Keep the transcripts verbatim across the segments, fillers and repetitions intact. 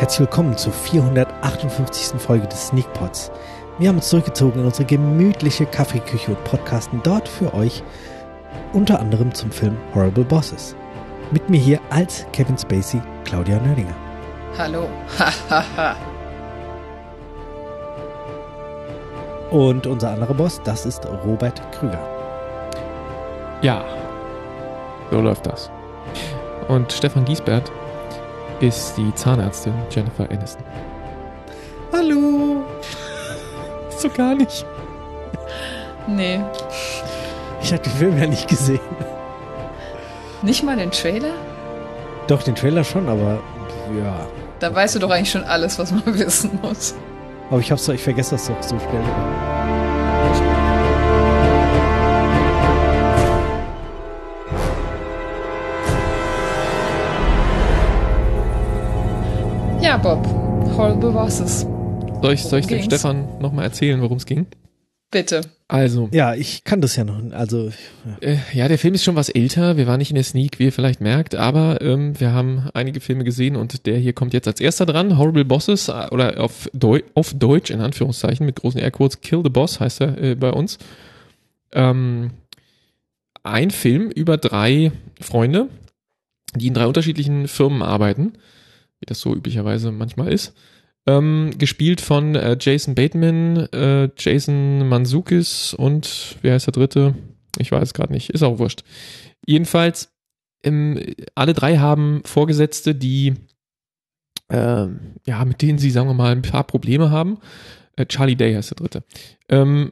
herzlich willkommen zur vierhundertachtundfünfzigsten Folge des Sneakpods. Wir haben uns zurückgezogen in unsere gemütliche Kaffeeküche und podcasten dort für euch unter anderem zum Film Horrible Bosses. Mit mir hier als Kevin Spacey, Claudia Nördlinger. Hallo. Hahaha. Und unser anderer Boss, das ist Robert Krüger. Ja, so läuft das. Und Stefan Giesbert ist die Zahnärztin Jennifer Aniston. Hallo. So gar nicht. Nee. Ich habe den Film ja nicht gesehen. Nicht mal den Trailer? Doch, den Trailer schon, aber ja. Da weißt du doch eigentlich schon alles, was man wissen muss. Aber ich hab's doch, ich vergesse das doch so schnell. Ja, Bob. Horrible Bosses. Soll ich, soll ich dem Ging's? Stefan nochmal erzählen, worum es ging? Bitte. Also. Ja, ich kann das ja noch. Also ja. Äh, ja, der Film ist schon was älter. Wir waren nicht in der Sneak, wie ihr vielleicht merkt, aber ähm, wir haben einige Filme gesehen und der hier kommt jetzt als erster dran. Horrible Bosses oder auf, Deu- auf Deutsch in Anführungszeichen mit großen Airquotes Kill the Boss heißt er äh, bei uns. Ähm, ein Film über drei Freunde, die in drei unterschiedlichen Firmen arbeiten, wie das so üblicherweise manchmal ist. Ähm, gespielt von äh, Jason Bateman, äh, Jason Mantzoukas und wie heißt der dritte? Ich weiß es gerade nicht, ist auch wurscht. Jedenfalls, ähm, alle drei haben Vorgesetzte, die äh, ja, mit denen sie, sagen wir mal, ein paar Probleme haben. Äh, Charlie Day heißt der dritte. Ähm,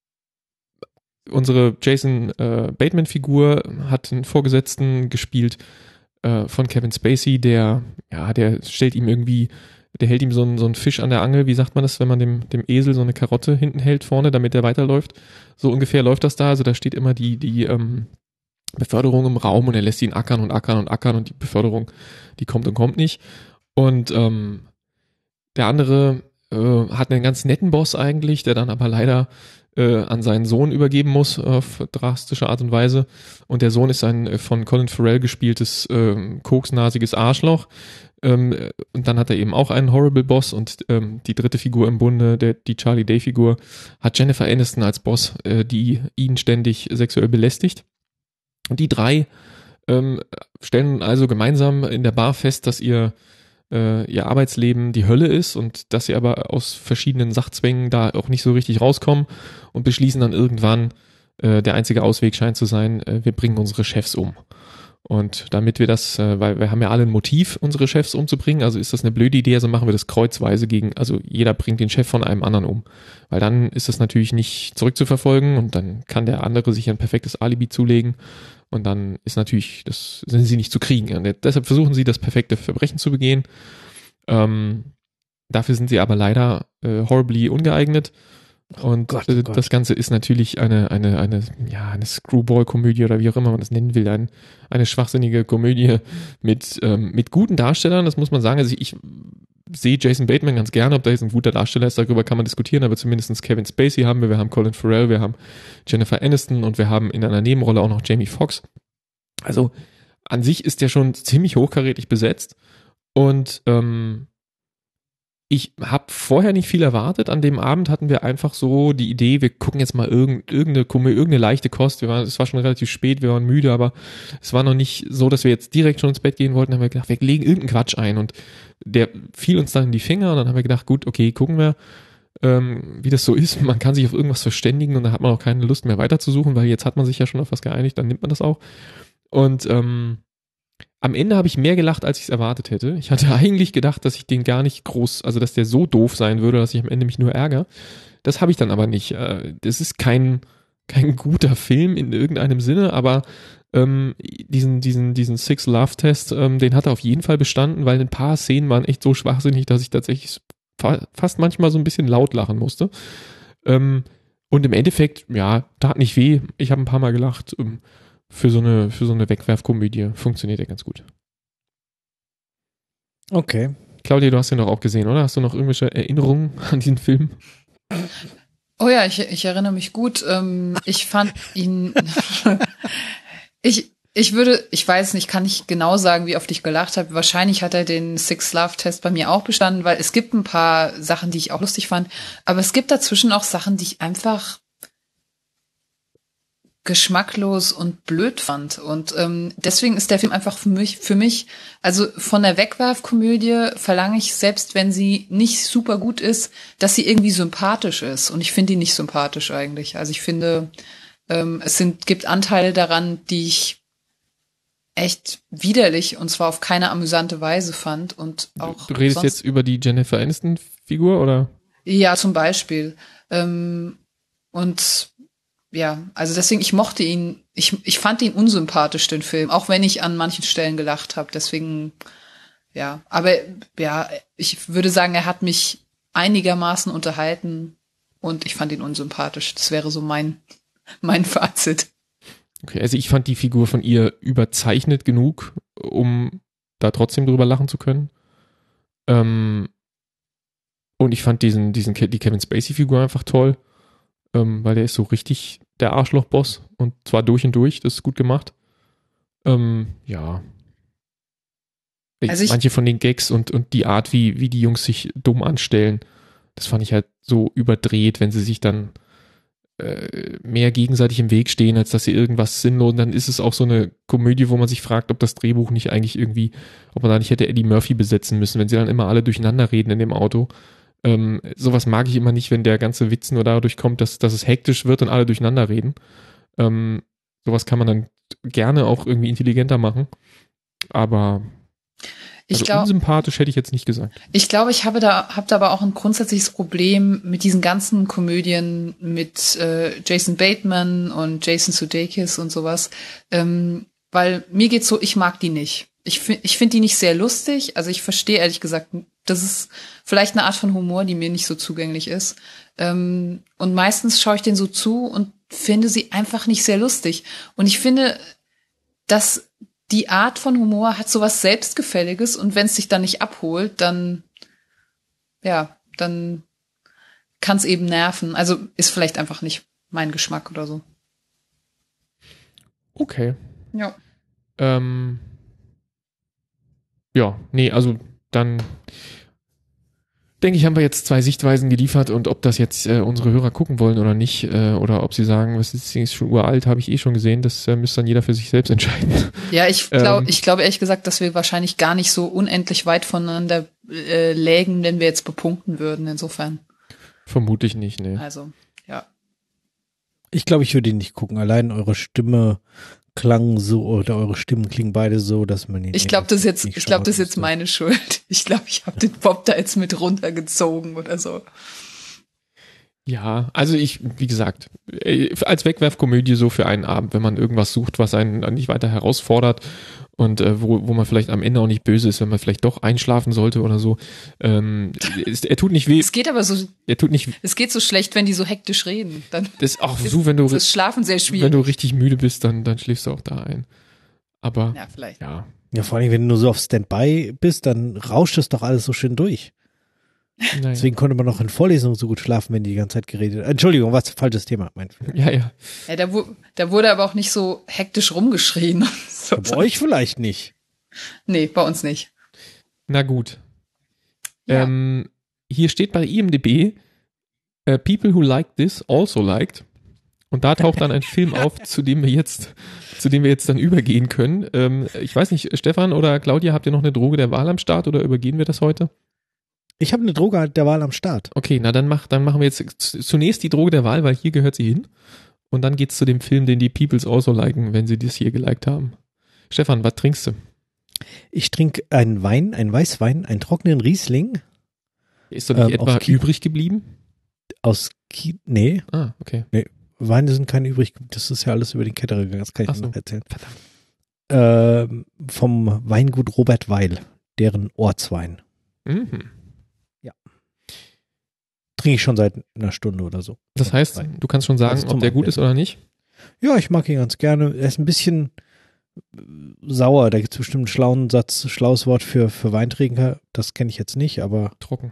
unsere Jason äh, Bateman-Figur hat einen Vorgesetzten gespielt äh, von Kevin Spacey, der, ja, der stellt ihm irgendwie Der hält ihm so einen, so einen Fisch an der Angel, wie sagt man das, wenn man dem, dem Esel so eine Karotte hinten hält vorne, damit der weiterläuft. So ungefähr läuft das da. Also da steht immer die, die ähm, Beförderung im Raum und er lässt ihn ackern und ackern und ackern und die Beförderung, die kommt und kommt nicht. Und ähm, der andere äh, hat einen ganz netten Boss eigentlich, der dann aber leider äh, an seinen Sohn übergeben muss, auf drastische Art und Weise. Und der Sohn ist ein äh, von Colin Farrell gespieltes äh, koksnasiges Arschloch. Ähm, und dann hat er eben auch einen Horrible Boss und ähm, die dritte Figur im Bunde, der, die Charlie Day Figur, hat Jennifer Aniston als Boss, äh, die ihn ständig sexuell belästigt. Und die drei ähm, stellen also gemeinsam in der Bar fest, dass ihr, äh, ihr Arbeitsleben die Hölle ist und dass sie aber aus verschiedenen Sachzwängen da auch nicht so richtig rauskommen und beschließen dann irgendwann, äh, der einzige Ausweg scheint zu sein, äh, wir bringen unsere Chefs um. Und damit wir das, äh, weil wir haben ja alle ein Motiv, unsere Chefs umzubringen, also ist das eine blöde Idee, also machen wir das kreuzweise gegen, also jeder bringt den Chef von einem anderen um. Weil dann ist das natürlich nicht zurückzuverfolgen und dann kann der andere sich ein perfektes Alibi zulegen und dann ist natürlich, das sind sie nicht zu kriegen. Und deshalb versuchen sie, das perfekte Verbrechen zu begehen. Ähm, dafür sind sie aber leider äh, horribly ungeeignet. Und oh Gott, oh Gott. Das Ganze ist natürlich eine, eine, eine, ja, eine Screwball-Komödie oder wie auch immer man das nennen will, ein, eine schwachsinnige Komödie mit, ähm, mit guten Darstellern, das muss man sagen. Also ich, ich sehe Jason Bateman ganz gerne, ob da jetzt ein guter Darsteller ist, darüber kann man diskutieren, aber zumindest Kevin Spacey haben wir, wir haben Colin Farrell, wir haben Jennifer Aniston und wir haben in einer Nebenrolle auch noch Jamie Foxx. Also an sich ist der schon ziemlich hochkarätig besetzt und ähm, ich habe vorher nicht viel erwartet. An dem Abend hatten wir einfach so die Idee, wir gucken jetzt mal irgend, irgendeine, irgendeine leichte Kost. Wir waren, es war schon relativ spät, wir waren müde, aber es war noch nicht so, dass wir jetzt direkt schon ins Bett gehen wollten. Dann haben wir gedacht, wir legen irgendeinen Quatsch ein und der fiel uns dann in die Finger und dann haben wir gedacht, gut, okay, gucken wir, ähm, wie das so ist. Man kann sich auf irgendwas verständigen und dann hat man auch keine Lust mehr weiterzusuchen, weil jetzt hat man sich ja schon auf was geeinigt, dann nimmt man das auch. Und ähm, am Ende habe ich mehr gelacht, als ich es erwartet hätte. Ich hatte eigentlich gedacht, dass ich den gar nicht groß, also dass der so doof sein würde, dass ich am Ende mich nur ärgere. Das habe ich dann aber nicht. Das ist kein, kein guter Film in irgendeinem Sinne, aber ähm, diesen, diesen, diesen Six Love Test, ähm, den hat er auf jeden Fall bestanden, weil ein paar Szenen waren echt so schwachsinnig, dass ich tatsächlich fa- fast manchmal so ein bisschen laut lachen musste. Ähm, und im Endeffekt, ja, tat nicht weh. Ich habe ein paar Mal gelacht. Ähm, Für so eine, für so eine Wegwerfkomödie funktioniert der ganz gut. okay. Claudia, du hast den doch auch gesehen, oder? Hast du noch irgendwelche Erinnerungen an diesen Film? Oh ja, ich, ich erinnere mich gut. Ähm, ich fand ihn, ich, Ich würde, ich weiß nicht, kann ich genau sagen, wie oft ich gelacht habe. Wahrscheinlich hat er den Six-Love-Test bei mir auch bestanden, weil es gibt ein paar Sachen, die ich auch lustig fand. Aber es gibt dazwischen auch Sachen, die ich einfach geschmacklos und blöd fand. Und ähm, deswegen ist der Film einfach für mich, für mich, also von der Wegwerfkomödie verlange ich, selbst wenn sie nicht super gut ist, dass sie irgendwie sympathisch ist. Und ich finde die nicht sympathisch eigentlich. Also ich finde, ähm, es sind, gibt Anteile daran, die ich echt widerlich und zwar auf keine amüsante Weise fand. Und auch Du redest sonst, jetzt über die Jennifer Aniston-Figur, oder? ja, zum Beispiel. Ähm, und ja, also deswegen, ich mochte ihn, ich, ich fand ihn unsympathisch, den Film, auch wenn ich an manchen Stellen gelacht habe. Deswegen, ja, aber ja, ich würde sagen, er hat mich einigermaßen unterhalten und ich fand ihn unsympathisch. Das wäre so mein, mein Fazit. Okay, also ich fand die Figur von ihr überzeichnet genug, um da trotzdem drüber lachen zu können. Ähm, und ich fand diesen, diesen, die Kevin Spacey-Figur einfach toll, ähm, weil der ist so richtig der Arschloch-Boss und zwar durch und durch, das ist gut gemacht. Ähm, ja. Also ich- Manche von den Gags und, und die Art, wie, wie die Jungs sich dumm anstellen, das fand ich halt so überdreht, wenn sie sich dann äh, mehr gegenseitig im Weg stehen, als dass sie irgendwas sinnlos, und dann ist es auch so eine Komödie, wo man sich fragt, ob das Drehbuch nicht eigentlich irgendwie, ob man da nicht hätte Eddie Murphy besetzen müssen, wenn sie dann immer alle durcheinander reden in dem Auto. Ähm, sowas mag ich immer nicht, wenn der ganze Witz nur dadurch kommt, dass, dass es hektisch wird und alle durcheinander reden. Ähm, sowas kann man dann gerne auch irgendwie intelligenter machen. Aber Ich also glaube, unsympathisch hätte ich jetzt nicht gesagt. ich glaube, ich habe da, habe da aber auch ein grundsätzliches Problem mit diesen ganzen Komödien mit äh, Jason Bateman und Jason Sudeikis und sowas, ähm, weil mir geht's so, ich mag die nicht. Ich finde, ich finde die nicht sehr lustig. Also ich verstehe ehrlich gesagt, das ist vielleicht eine Art von Humor, die mir nicht so zugänglich ist. Ähm, und meistens schaue ich denen so zu und finde sie einfach nicht sehr lustig. Und ich finde, dass die Art von Humor hat sowas Selbstgefälliges und wenn es sich dann nicht abholt, dann, ja, dann kann es eben nerven. Also ist vielleicht einfach nicht mein Geschmack oder so. Okay. Ja. Ähm, ja, nee, also dann denke ich, haben wir jetzt zwei Sichtweisen geliefert und ob das jetzt äh, unsere Hörer gucken wollen oder nicht, äh, oder ob sie sagen, was ist, ist schon uralt, habe ich eh schon gesehen, das äh, müsste dann jeder für sich selbst entscheiden. Ja, ich glaube, Ähm. ich glaube ehrlich gesagt, dass wir wahrscheinlich gar nicht so unendlich weit voneinander äh, lägen, wenn wir jetzt bepunkten würden. Insofern. Vermute ich nicht, nee. Also, ja. Ich glaube, ich würde ihn nicht gucken. Allein eure Stimme klang so, oder eure Stimmen klingen beide so, dass man ihn Ich glaube, das ist jetzt, nicht ich glaube, das ist schauen jetzt müsste. meine Schuld. Ich glaube, ich habe den Bob da jetzt mit runtergezogen oder so. Ja, also ich, wie gesagt, äh, als Wegwerfkomödie so für einen Abend, wenn man irgendwas sucht, was einen dann nicht weiter herausfordert und äh, wo, wo man vielleicht am Ende auch nicht böse ist, wenn man vielleicht doch einschlafen sollte oder so. Ähm, ist, er tut nicht weh, Es geht aber so, er tut nicht, es geht so schlecht, wenn die so hektisch reden. Dann das ist auch so, wenn du, ist das Schlafen sehr wenn schwierig. du richtig müde bist, dann, dann schläfst du auch da ein. Aber, Ja, vielleicht. ja. Ja, vor allem, wenn du nur so auf Standby bist, dann rauscht es doch alles so schön durch. Naja. Deswegen konnte man noch in Vorlesungen so gut schlafen, wenn die die ganze Zeit geredet. Entschuldigung, was falsches Thema, mein Fehler. Ja, ja. Ja, da, wu- da wurde aber auch nicht so hektisch rumgeschrien. So. Bei euch vielleicht nicht. Nee, bei uns nicht. Na gut. Ja. Ähm, hier steht bei I M D B, äh, People who like this also liked. Und da taucht dann ein Film auf, zu dem wir jetzt, zu dem wir jetzt dann übergehen können. Ähm, ich weiß nicht, Stefan oder Claudia, habt ihr noch eine Droge der Wahl am Start oder übergehen wir das heute? Ich habe eine Droge der Wahl am Start. Okay, na dann mach, dann machen wir jetzt z- zunächst die Droge der Wahl, weil hier gehört sie hin. Und dann geht's zu dem Film, den die Peoples also liken, wenn sie das hier geliked haben. Stefan, was trinkst du? Ich trinke einen Wein, einen Weißwein, einen trockenen Riesling Ist doch nicht Ähm, etwa aus Ki- übrig geblieben? aus Ki nee, Ah, okay. Weine sind keine übrig. Das ist ja alles über den Ketter gegangen, das kann ich Ach dir so. noch erzählen. Verdammt. Ähm, vom Weingut Robert Weil, deren Ortswein. Mhm. Trinke ich schon seit einer Stunde oder so. Das heißt, Wein. du kannst schon sagen, Also zum ob der gut ist oder nicht? Ja, ich mag ihn ganz gerne. Er ist ein bisschen äh, sauer. Da gibt es bestimmt einen schlauen Satz, schlaues Wort für, für Weintrinker. Das kenne ich jetzt nicht, aber Trocken.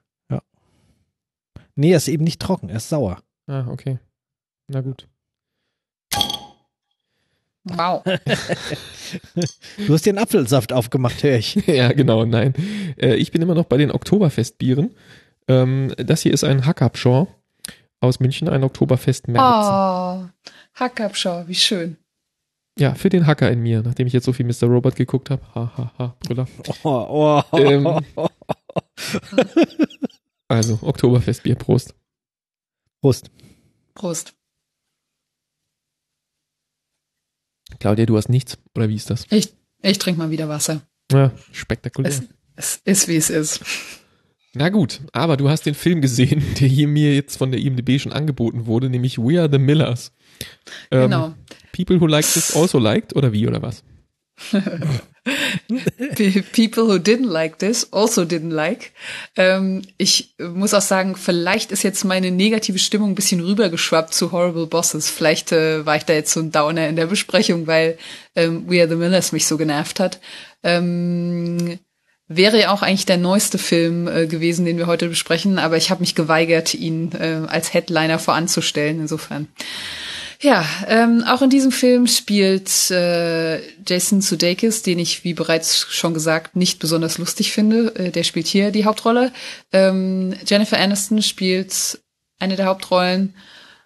nee, er ist eben nicht trocken. Er ist sauer. Ah, okay. Na gut. Wow. Du hast dir einen Apfelsaft aufgemacht, höre ich. Ja, genau, nein. Äh, ich bin immer noch bei den Oktoberfestbieren. Ähm, das hier ist ein Hackabschor aus München, ein Oktoberfest-Märzen. Oh, Hackabschau, wie schön. Ja, für den Hacker in mir, nachdem ich jetzt so viel Mister Robot geguckt habe. Ha, ha, ha, Brüller. Oh, oh. Ähm, also, Oktoberfestbier, Prost. Prost. Prost. Claudia, du hast nichts, oder wie ist das? Ich, ich trinke mal wieder Wasser. Ja, spektakulär. Es, es ist, wie es ist. Na gut, aber du hast den Film gesehen, der hier mir jetzt von der I M D B schon angeboten wurde, nämlich We Are the Millers. Ähm, Genau. People who liked this also liked, oder wie, oder was? People who didn't like this also didn't like. Ähm, ich muss auch sagen, vielleicht ist jetzt meine negative Stimmung ein bisschen rübergeschwappt zu Horrible Bosses. Vielleicht äh, war ich da jetzt so ein Downer in der Besprechung, weil ähm, We Are the Millers mich so genervt hat. Ähm, wäre ja auch eigentlich der neueste Film äh, gewesen, den wir heute besprechen, aber ich habe mich geweigert, ihn äh, als Headliner voranzustellen. Insofern. Ja, ähm, auch in diesem Film spielt äh, Jason Sudeikis, den ich, wie bereits schon gesagt, nicht besonders lustig finde. Äh, der spielt hier die Hauptrolle. Ähm, Jennifer Aniston spielt eine der Hauptrollen.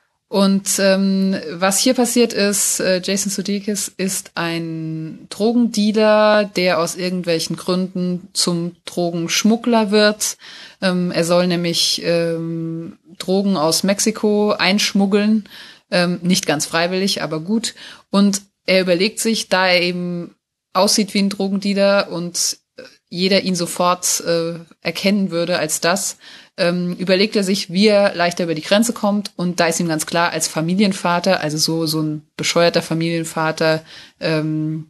Und ähm, was hier passiert ist, äh, Jason Sudeikis ist ein Drogendealer, der aus irgendwelchen Gründen zum Drogenschmuggler wird. Ähm, er soll nämlich ähm, Drogen aus Mexiko einschmuggeln. Ähm, nicht ganz freiwillig, aber gut. Und er überlegt sich, da er eben aussieht wie ein Drogendealer und jeder ihn sofort äh, erkennen würde als das, ähm, überlegt er sich, wie er leichter über die Grenze kommt. Und da ist ihm ganz klar, als Familienvater, also so so ein bescheuerter Familienvater ähm,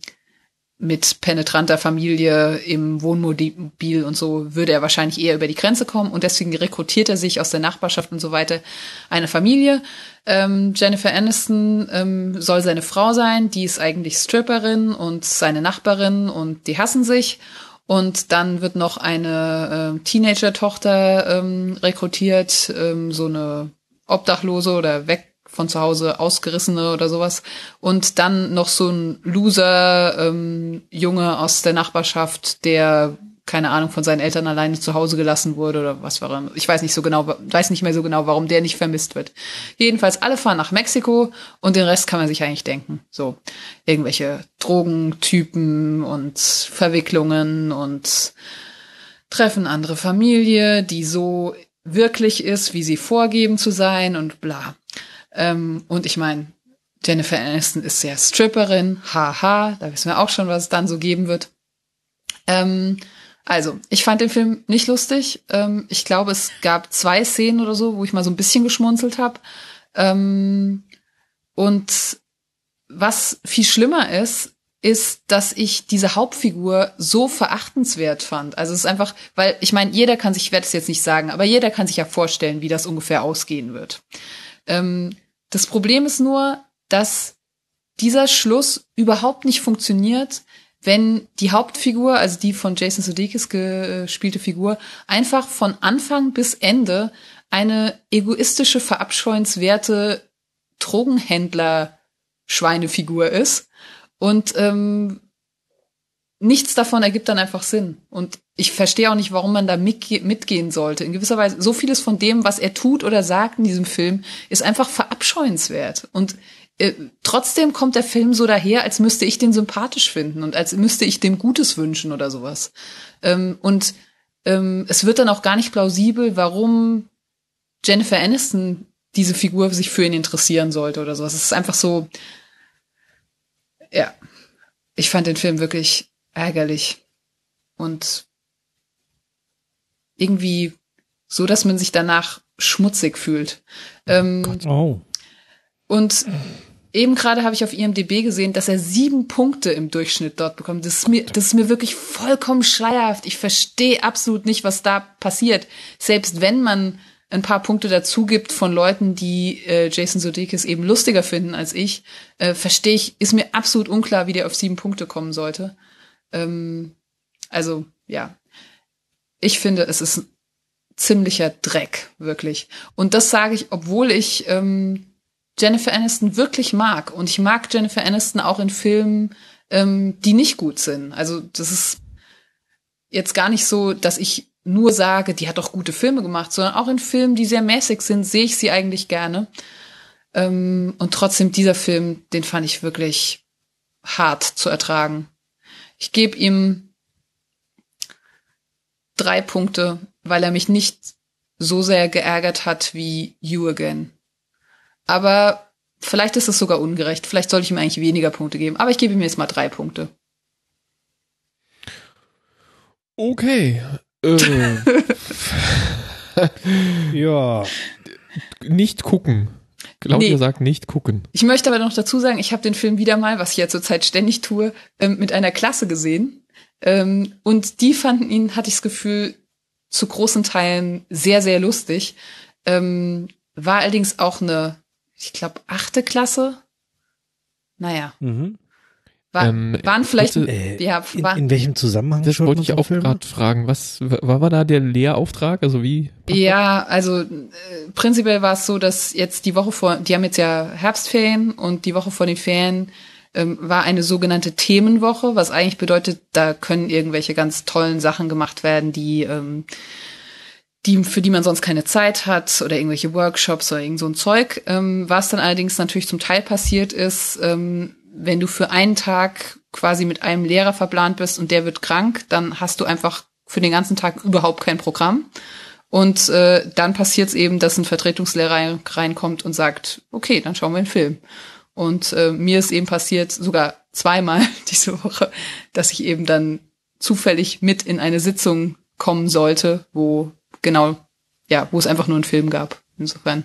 mit penetranter Familie im Wohnmobil und so, würde er wahrscheinlich eher über die Grenze kommen. Und deswegen rekrutiert er sich aus der Nachbarschaft und so weiter eine Familie. Ähm, Jennifer Aniston ähm, soll seine Frau sein, die ist eigentlich Stripperin und seine Nachbarin und die hassen sich. Und dann wird noch eine äh, Teenager-Tochter ähm, rekrutiert, ähm, so eine Obdachlose oder weg von zu Hause ausgerissene oder sowas. Und dann noch so ein Loser ähm, Junge aus der Nachbarschaft, der, keine Ahnung, von seinen Eltern alleine zu Hause gelassen wurde oder was war er. Ich weiß nicht so genau, weiß nicht mehr so genau, warum der nicht vermisst wird. Jedenfalls, alle fahren nach Mexiko und den Rest kann man sich eigentlich denken. So, irgendwelche Drogentypen und Verwicklungen und treffen andere Familie, die so wirklich ist, wie sie vorgeben zu sein und bla. Ähm, und ich meine, Jennifer Aniston ist ja Stripperin, haha, da wissen wir auch schon, was es dann so geben wird. Ähm, also, ich fand den Film nicht lustig. Ähm, ich glaube, es gab zwei Szenen oder so, wo ich mal so ein bisschen geschmunzelt habe. Ähm, und was viel schlimmer ist, ist, dass ich diese Hauptfigur so verachtenswert fand. Also es ist einfach, weil, ich meine, jeder kann sich, ich werde es jetzt nicht sagen, aber jeder kann sich ja vorstellen, wie das ungefähr ausgehen wird. Ähm, das Problem ist nur, dass dieser Schluss überhaupt nicht funktioniert, wenn die Hauptfigur, also die von Jason Sudeikis gespielte Figur, einfach von Anfang bis Ende eine egoistische, verabscheuenswerte Drogenhändler-Schweinefigur ist. Und ähm, nichts davon ergibt dann einfach Sinn. Und ich verstehe auch nicht, warum man da mitge- mitgehen sollte. In gewisser Weise, so vieles von dem, was er tut oder sagt in diesem Film, ist einfach verabscheuenswert. Und äh, trotzdem kommt der Film so daher, als müsste ich den sympathisch finden und als müsste ich dem Gutes wünschen oder sowas. Ähm, und ähm, es wird dann auch gar nicht plausibel, warum Jennifer Aniston, diese Figur, sich für ihn interessieren sollte oder sowas. Es ist einfach so, ja, ich fand den Film wirklich ärgerlich und irgendwie so, dass man sich danach schmutzig fühlt. Ähm, Oh. und eben gerade habe ich auf I M D B gesehen, dass er sieben Punkte im Durchschnitt dort bekommt. Das ist mir, das ist mir wirklich vollkommen schleierhaft. Ich verstehe absolut nicht, was da passiert. Selbst wenn man ein paar Punkte dazu gibt von Leuten, die äh, Jason Sudeikis eben lustiger finden als ich, äh, verstehe ich, ist mir absolut unklar, wie der auf sieben Punkte kommen sollte. Ähm, also, ja. Ich finde, es ist ziemlicher Dreck, wirklich. Und das sage ich, obwohl ich ähm, Jennifer Aniston wirklich mag. Und ich mag Jennifer Aniston auch in Filmen, ähm, die nicht gut sind. Also das ist jetzt gar nicht so, dass ich nur sage, die hat doch gute Filme gemacht, sondern auch in Filmen, die sehr mäßig sind, sehe ich sie eigentlich gerne. Ähm, und trotzdem, dieser Film, den fand ich wirklich hart zu ertragen. Ich gebe ihm drei Punkte, weil er mich nicht so sehr geärgert hat wie You Again. Aber vielleicht ist es sogar ungerecht. Vielleicht sollte ich ihm eigentlich weniger Punkte geben. Aber ich gebe ihm jetzt mal drei Punkte. Okay. Äh. Ja. Nicht gucken. Claudia Nee. sagt nicht gucken. Ich möchte aber noch dazu sagen, ich habe den Film wieder mal, was ich ja zurzeit ständig tue, ähm, mit einer Klasse gesehen. Ähm, und die fanden ihn, hatte ich das Gefühl, zu großen Teilen sehr, sehr lustig. Ähm, war allerdings auch eine, ich glaube, achte Klasse. Naja. Mhm. War, Ähm, waren vielleicht, kurze- Äh, ja, in, war, in welchem Zusammenhang? Das schaut wollte man ich so auch Filme? gerade fragen. Was war, war da der Lehrauftrag? Also wie? ja, also äh, prinzipiell war es so, dass jetzt die Woche vor, die haben jetzt ja Herbstferien und die Woche vor den Ferien ähm, war eine sogenannte Themenwoche, was eigentlich bedeutet, da können irgendwelche ganz tollen Sachen gemacht werden, die ähm, die, für die man sonst keine Zeit hat oder irgendwelche Workshops oder irgend so ein Zeug. Ähm, was dann allerdings natürlich zum Teil passiert ist, ähm, wenn du für einen Tag quasi mit einem Lehrer verplant bist und der wird krank, dann hast du einfach für den ganzen Tag überhaupt kein Programm. Und äh, dann passiert es eben, dass ein Vertretungslehrer rein- reinkommt und sagt, okay, dann schauen wir einen Film. Und äh, mir ist eben passiert, sogar zweimal diese Woche, dass ich eben dann zufällig mit in eine Sitzung kommen sollte, wo genau, ja, wo es einfach nur einen Film gab. Insofern.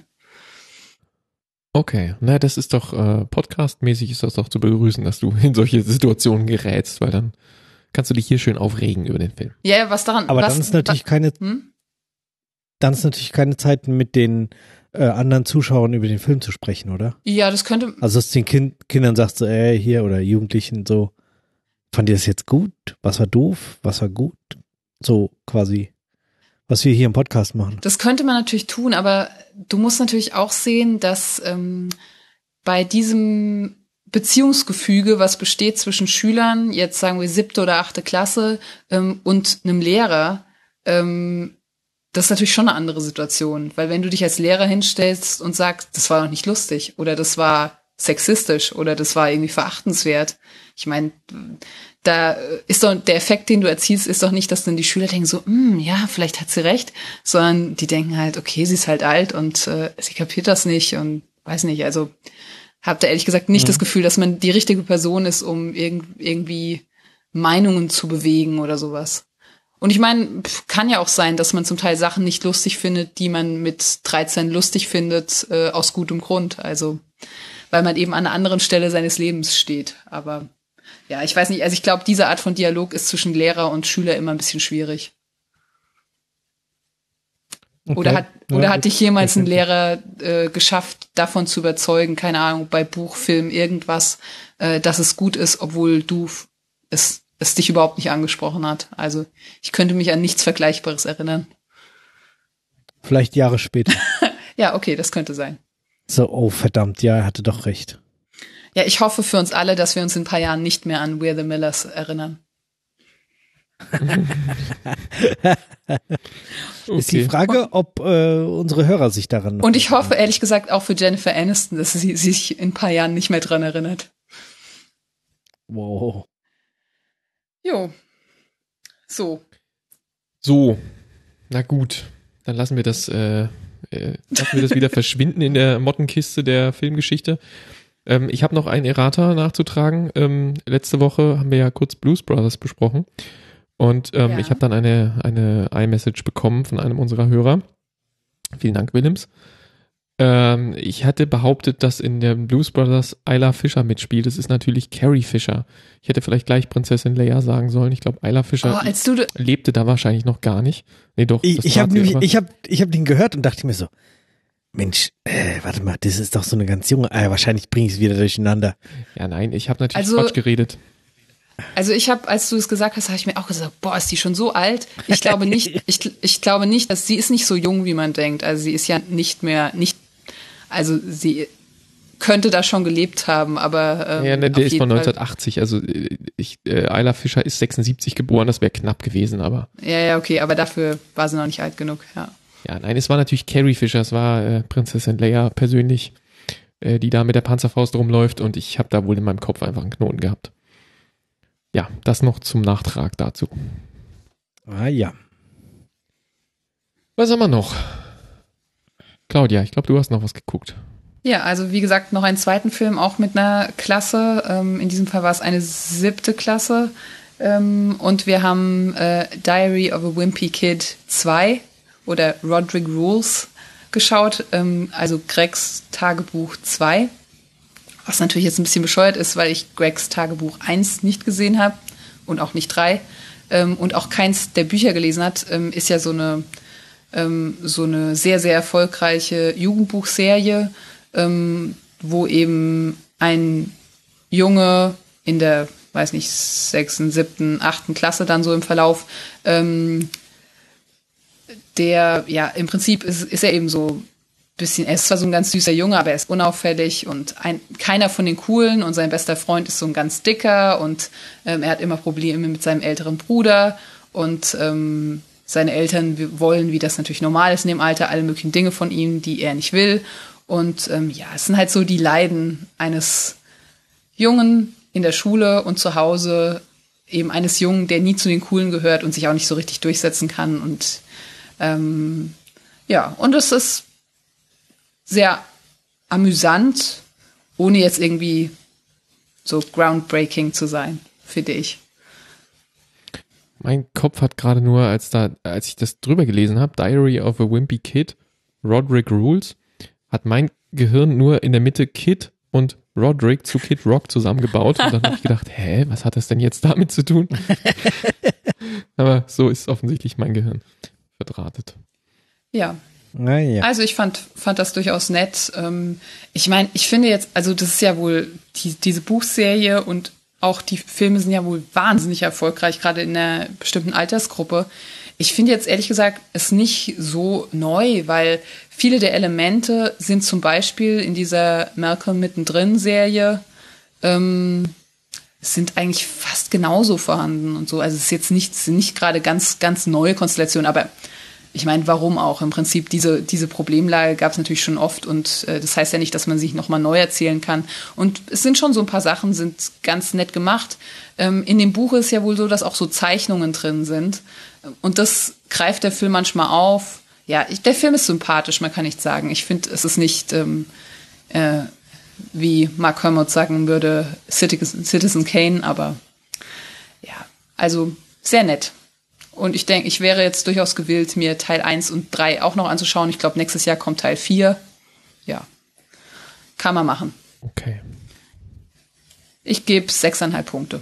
Okay, na, das ist doch äh, podcastmäßig ist das doch zu begrüßen, dass du in solche Situationen gerätst, weil dann kannst du dich hier schön aufregen über den Film. Ja, ja, was daran. Aber was, dann ist natürlich keine, hm? dann ist natürlich keine Zeit, mit den äh, anderen Zuschauern über den Film zu sprechen, oder? Ja, das könnte. Also dass du den kind, Kindern sagst, so, ey, hier, oder Jugendlichen so, fand ihr das jetzt gut? Was war doof? Was war gut? So quasi, was wir hier im Podcast machen. Das könnte man natürlich tun, aber du musst natürlich auch sehen, dass ähm, bei diesem Beziehungsgefüge, was besteht zwischen Schülern, jetzt sagen wir siebte oder achte Klasse, ähm, und einem Lehrer, ähm, das ist natürlich schon eine andere Situation. Weil wenn du dich als Lehrer hinstellst und sagst, das war doch nicht lustig oder das war sexistisch oder das war irgendwie verachtenswert, ich meine, da ist doch der Effekt, den du erzielst, ist doch nicht, dass dann die Schüler denken so, hm, ja, vielleicht hat sie recht, sondern die denken halt, okay, sie ist halt alt und äh, sie kapiert das nicht und weiß nicht, also habt ihr ehrlich gesagt nicht Mhm. das Gefühl, dass man die richtige Person ist, um irg- irgendwie Meinungen zu bewegen oder sowas. Und ich meine, pf, kann ja auch sein, dass man zum Teil Sachen nicht lustig findet, die man mit dreizehn lustig findet, äh, aus gutem Grund, also weil man eben an einer anderen Stelle seines Lebens steht, aber ja, ich weiß nicht, also ich glaube, diese Art von Dialog ist zwischen Lehrer und Schüler immer ein bisschen schwierig. Okay. Oder hat, Ja, oder hat dich jemals ein verständlich. Lehrer äh, geschafft, davon zu überzeugen, keine Ahnung, bei Buch, Film, irgendwas, äh, dass es gut ist, obwohl du f- es, es dich überhaupt nicht angesprochen hat? Also ich könnte mich an nichts Vergleichbares erinnern. Vielleicht Jahre später. Ja, okay, das könnte sein. So, oh verdammt, ja, er hatte doch recht. Ja, ich hoffe für uns alle, dass wir uns in ein paar Jahren nicht mehr an We're the Millers erinnern. Ist die Frage, ob äh, unsere Hörer sich daran noch Und ich erinnern. hoffe, ehrlich gesagt, auch für Jennifer Aniston, dass sie sich in ein paar Jahren nicht mehr dran erinnert. Wow. Jo. So. So, na gut, dann lassen wir das, äh, äh, lassen wir das wieder verschwinden in der Mottenkiste der Filmgeschichte. Ähm, ich habe noch einen Errata nachzutragen. Ähm, letzte Woche haben wir ja kurz Blues Brothers besprochen und ähm, Ja. ich habe dann eine eine iMessage bekommen von einem unserer Hörer. Vielen Dank, Willems. Ähm, ich hatte behauptet, dass in der Blues Brothers Isla Fisher mitspielt. Das ist natürlich Carrie Fisher. Ich hätte vielleicht gleich Prinzessin Leia sagen sollen. Ich glaube, Isla Fischer Oh, als du, lebte da wahrscheinlich noch gar nicht. Nee, doch. Ich, das ich tat habe sie nämlich, aber. ich habe, ich habe den gehört und dachte mir so, Mensch, äh, warte mal, das ist doch so eine ganz junge. Ah, wahrscheinlich bringe ich es wieder durcheinander. Ja, nein, ich habe natürlich Also- Quatsch geredet. also ich habe, als du es gesagt hast, habe ich mir auch gesagt, boah, ist die schon so alt? Ich glaube nicht, ich, ich glaube nicht, dass sie ist nicht so jung, wie man denkt. Also sie ist ja nicht mehr, nicht, also sie könnte da schon gelebt haben, aber ähm, ja, ne, der ist von Fall. neunzehnhundertachtzig, also ich, äh, Isla Fischer ist sechsundsiebzig geboren, das wäre knapp gewesen, aber. Ja, ja, okay, aber dafür war sie noch nicht alt genug, ja. Ja, nein, es war natürlich Carrie Fisher, es war äh, Prinzessin Leia persönlich, äh, die da mit der Panzerfaust rumläuft und ich habe da wohl in meinem Kopf einfach einen Knoten gehabt. Ja, das noch zum Nachtrag dazu. Ah ja. Was haben wir noch? Claudia, ich glaube, du hast noch was geguckt. Ja, also wie gesagt, noch einen zweiten Film, auch mit einer Klasse. Ähm, in diesem Fall war es eine siebte Klasse. Ähm, und wir haben äh, Diary of a Wimpy Kid zwei oder Roderick Rules geschaut. Ähm, also Gregs Tagebuch zwei. Was natürlich jetzt ein bisschen bescheuert ist, weil ich Gregs Tagebuch eins nicht gesehen habe und auch nicht drei. Ähm, und auch keins der Bücher gelesen hat. Ähm, ist ja so eine, ähm, so eine sehr, sehr erfolgreiche Jugendbuchserie, Ähm, wo eben ein Junge in der, weiß nicht, sechsten, siebten, achten Klasse dann so im Verlauf, ähm, der, ja, im Prinzip ist, ist er eben so ein bisschen, er ist zwar so ein ganz süßer Junge, aber er ist unauffällig und ein, keiner von den Coolen und sein bester Freund ist so ein ganz dicker und ähm, er hat immer Probleme mit seinem älteren Bruder und ähm, seine Eltern wollen, wie das natürlich normal ist in dem Alter, alle möglichen Dinge von ihm, die er nicht will. Und ähm, ja, es sind halt so die Leiden eines Jungen in der Schule und zu Hause, eben eines Jungen, der nie zu den Coolen gehört und sich auch nicht so richtig durchsetzen kann. Und ähm, ja, und es ist sehr amüsant, ohne jetzt irgendwie so groundbreaking zu sein, finde ich. Mein Kopf hat gerade nur, als da, als ich das drüber gelesen habe, Diary of a Wimpy Kid, Roderick Rules, hat mein Gehirn nur in der Mitte Kid und Roderick zu Kid Rock zusammengebaut und dann habe ich gedacht, hä, was hat das denn jetzt damit zu tun? Aber so ist offensichtlich mein Gehirn verdrahtet. Ja. Na ja. Also ich fand, fand das durchaus nett. Ähm, ich meine, ich finde jetzt, also das ist ja wohl die, diese Buchserie und auch die Filme sind ja wohl wahnsinnig erfolgreich, gerade in einer bestimmten Altersgruppe. Ich finde jetzt ehrlich gesagt es nicht so neu, weil viele der Elemente sind zum Beispiel in dieser Malcolm mittendrin Serie ähm, sind eigentlich fast genauso vorhanden und so. Also es ist jetzt nicht, sind nicht gerade ganz, ganz neue Konstellationen, aber ich meine, warum auch? Im Prinzip diese, diese Problemlage gab es natürlich schon oft und äh, das heißt ja nicht, dass man sich nochmal neu erzählen kann. Und es sind schon so ein paar Sachen, sind ganz nett gemacht. Ähm, in dem Buch ist ja wohl so, dass auch so Zeichnungen drin sind. Und das greift der Film manchmal auf. Ja, ich, der Film ist sympathisch, man kann nicht sagen. Ich finde, es ist nicht, ähm, äh, wie Mark Kermode sagen würde, Citizen, Citizen Kane, aber ja, also sehr nett. Und ich denke, ich wäre jetzt durchaus gewillt, mir Teil eins und drei auch noch anzuschauen. Ich glaube, nächstes Jahr kommt Teil vier. Ja, kann man machen. Okay. Ich gebe sechseinhalb Punkte.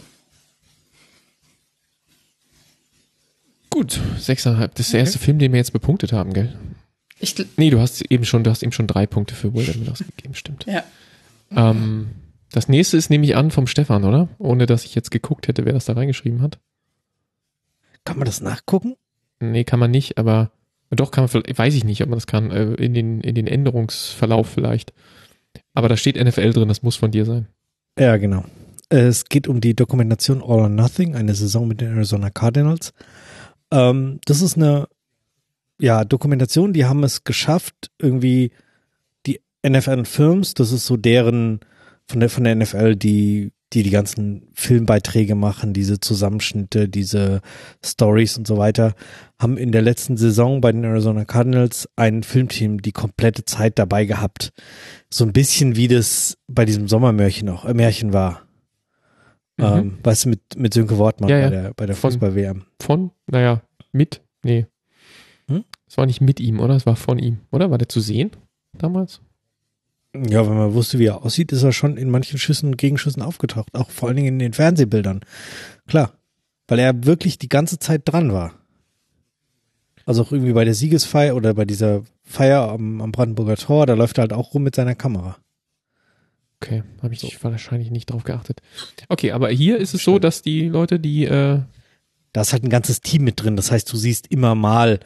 Gut, sechseinhalb. Das ist der erste okay. Film, den wir jetzt bepunktet haben, gell? Ich, nee, du hast eben schon, du hast eben schon drei Punkte für Wilderness ausgegeben, stimmt. Ja. Ähm, das nächste ist, nehme ich an, vom Stefan, oder? Ohne, dass ich jetzt geguckt hätte, wer das da reingeschrieben hat. Kann man das nachgucken? Nee, kann man nicht, aber doch kann man, weiß ich nicht, ob man das kann, in den, in den Änderungsverlauf vielleicht. Aber da steht N F L drin, das muss von dir sein. Ja, genau. Es geht um die Dokumentation All or Nothing, eine Saison mit den Arizona Cardinals. Ähm, das ist eine ja, Dokumentation, die haben es geschafft, irgendwie die N F L-Films, das ist so deren, von der, von der N F L, die die die ganzen Filmbeiträge machen, diese Zusammenschnitte, diese Stories und so weiter, haben in der letzten Saison bei den Arizona Cardinals ein Filmteam die komplette Zeit dabei gehabt. So ein bisschen wie das bei diesem Sommermärchen auch, äh, Märchen war. Mhm. Ähm, weißt du, mit, mit Sönke Wortmann ja, ja. bei der, bei der Fußball-W M. Von, naja, mit, nee. Hm? Es war nicht mit ihm, oder? Es war von ihm, oder? War der zu sehen damals? Ja, wenn man wusste, wie er aussieht, ist er schon in manchen Schüssen und Gegenschüssen aufgetaucht. Auch vor allen Dingen in den Fernsehbildern. Klar. Weil er wirklich die ganze Zeit dran war. Also auch irgendwie bei der Siegesfeier oder bei dieser Feier am, am Brandenburger Tor, da läuft er halt auch rum mit seiner Kamera. Okay, habe ich so. wahrscheinlich nicht drauf geachtet. Okay, aber hier ist es so, dass die Leute, die... Äh da ist halt ein ganzes Team mit drin. Das heißt, du siehst immer mal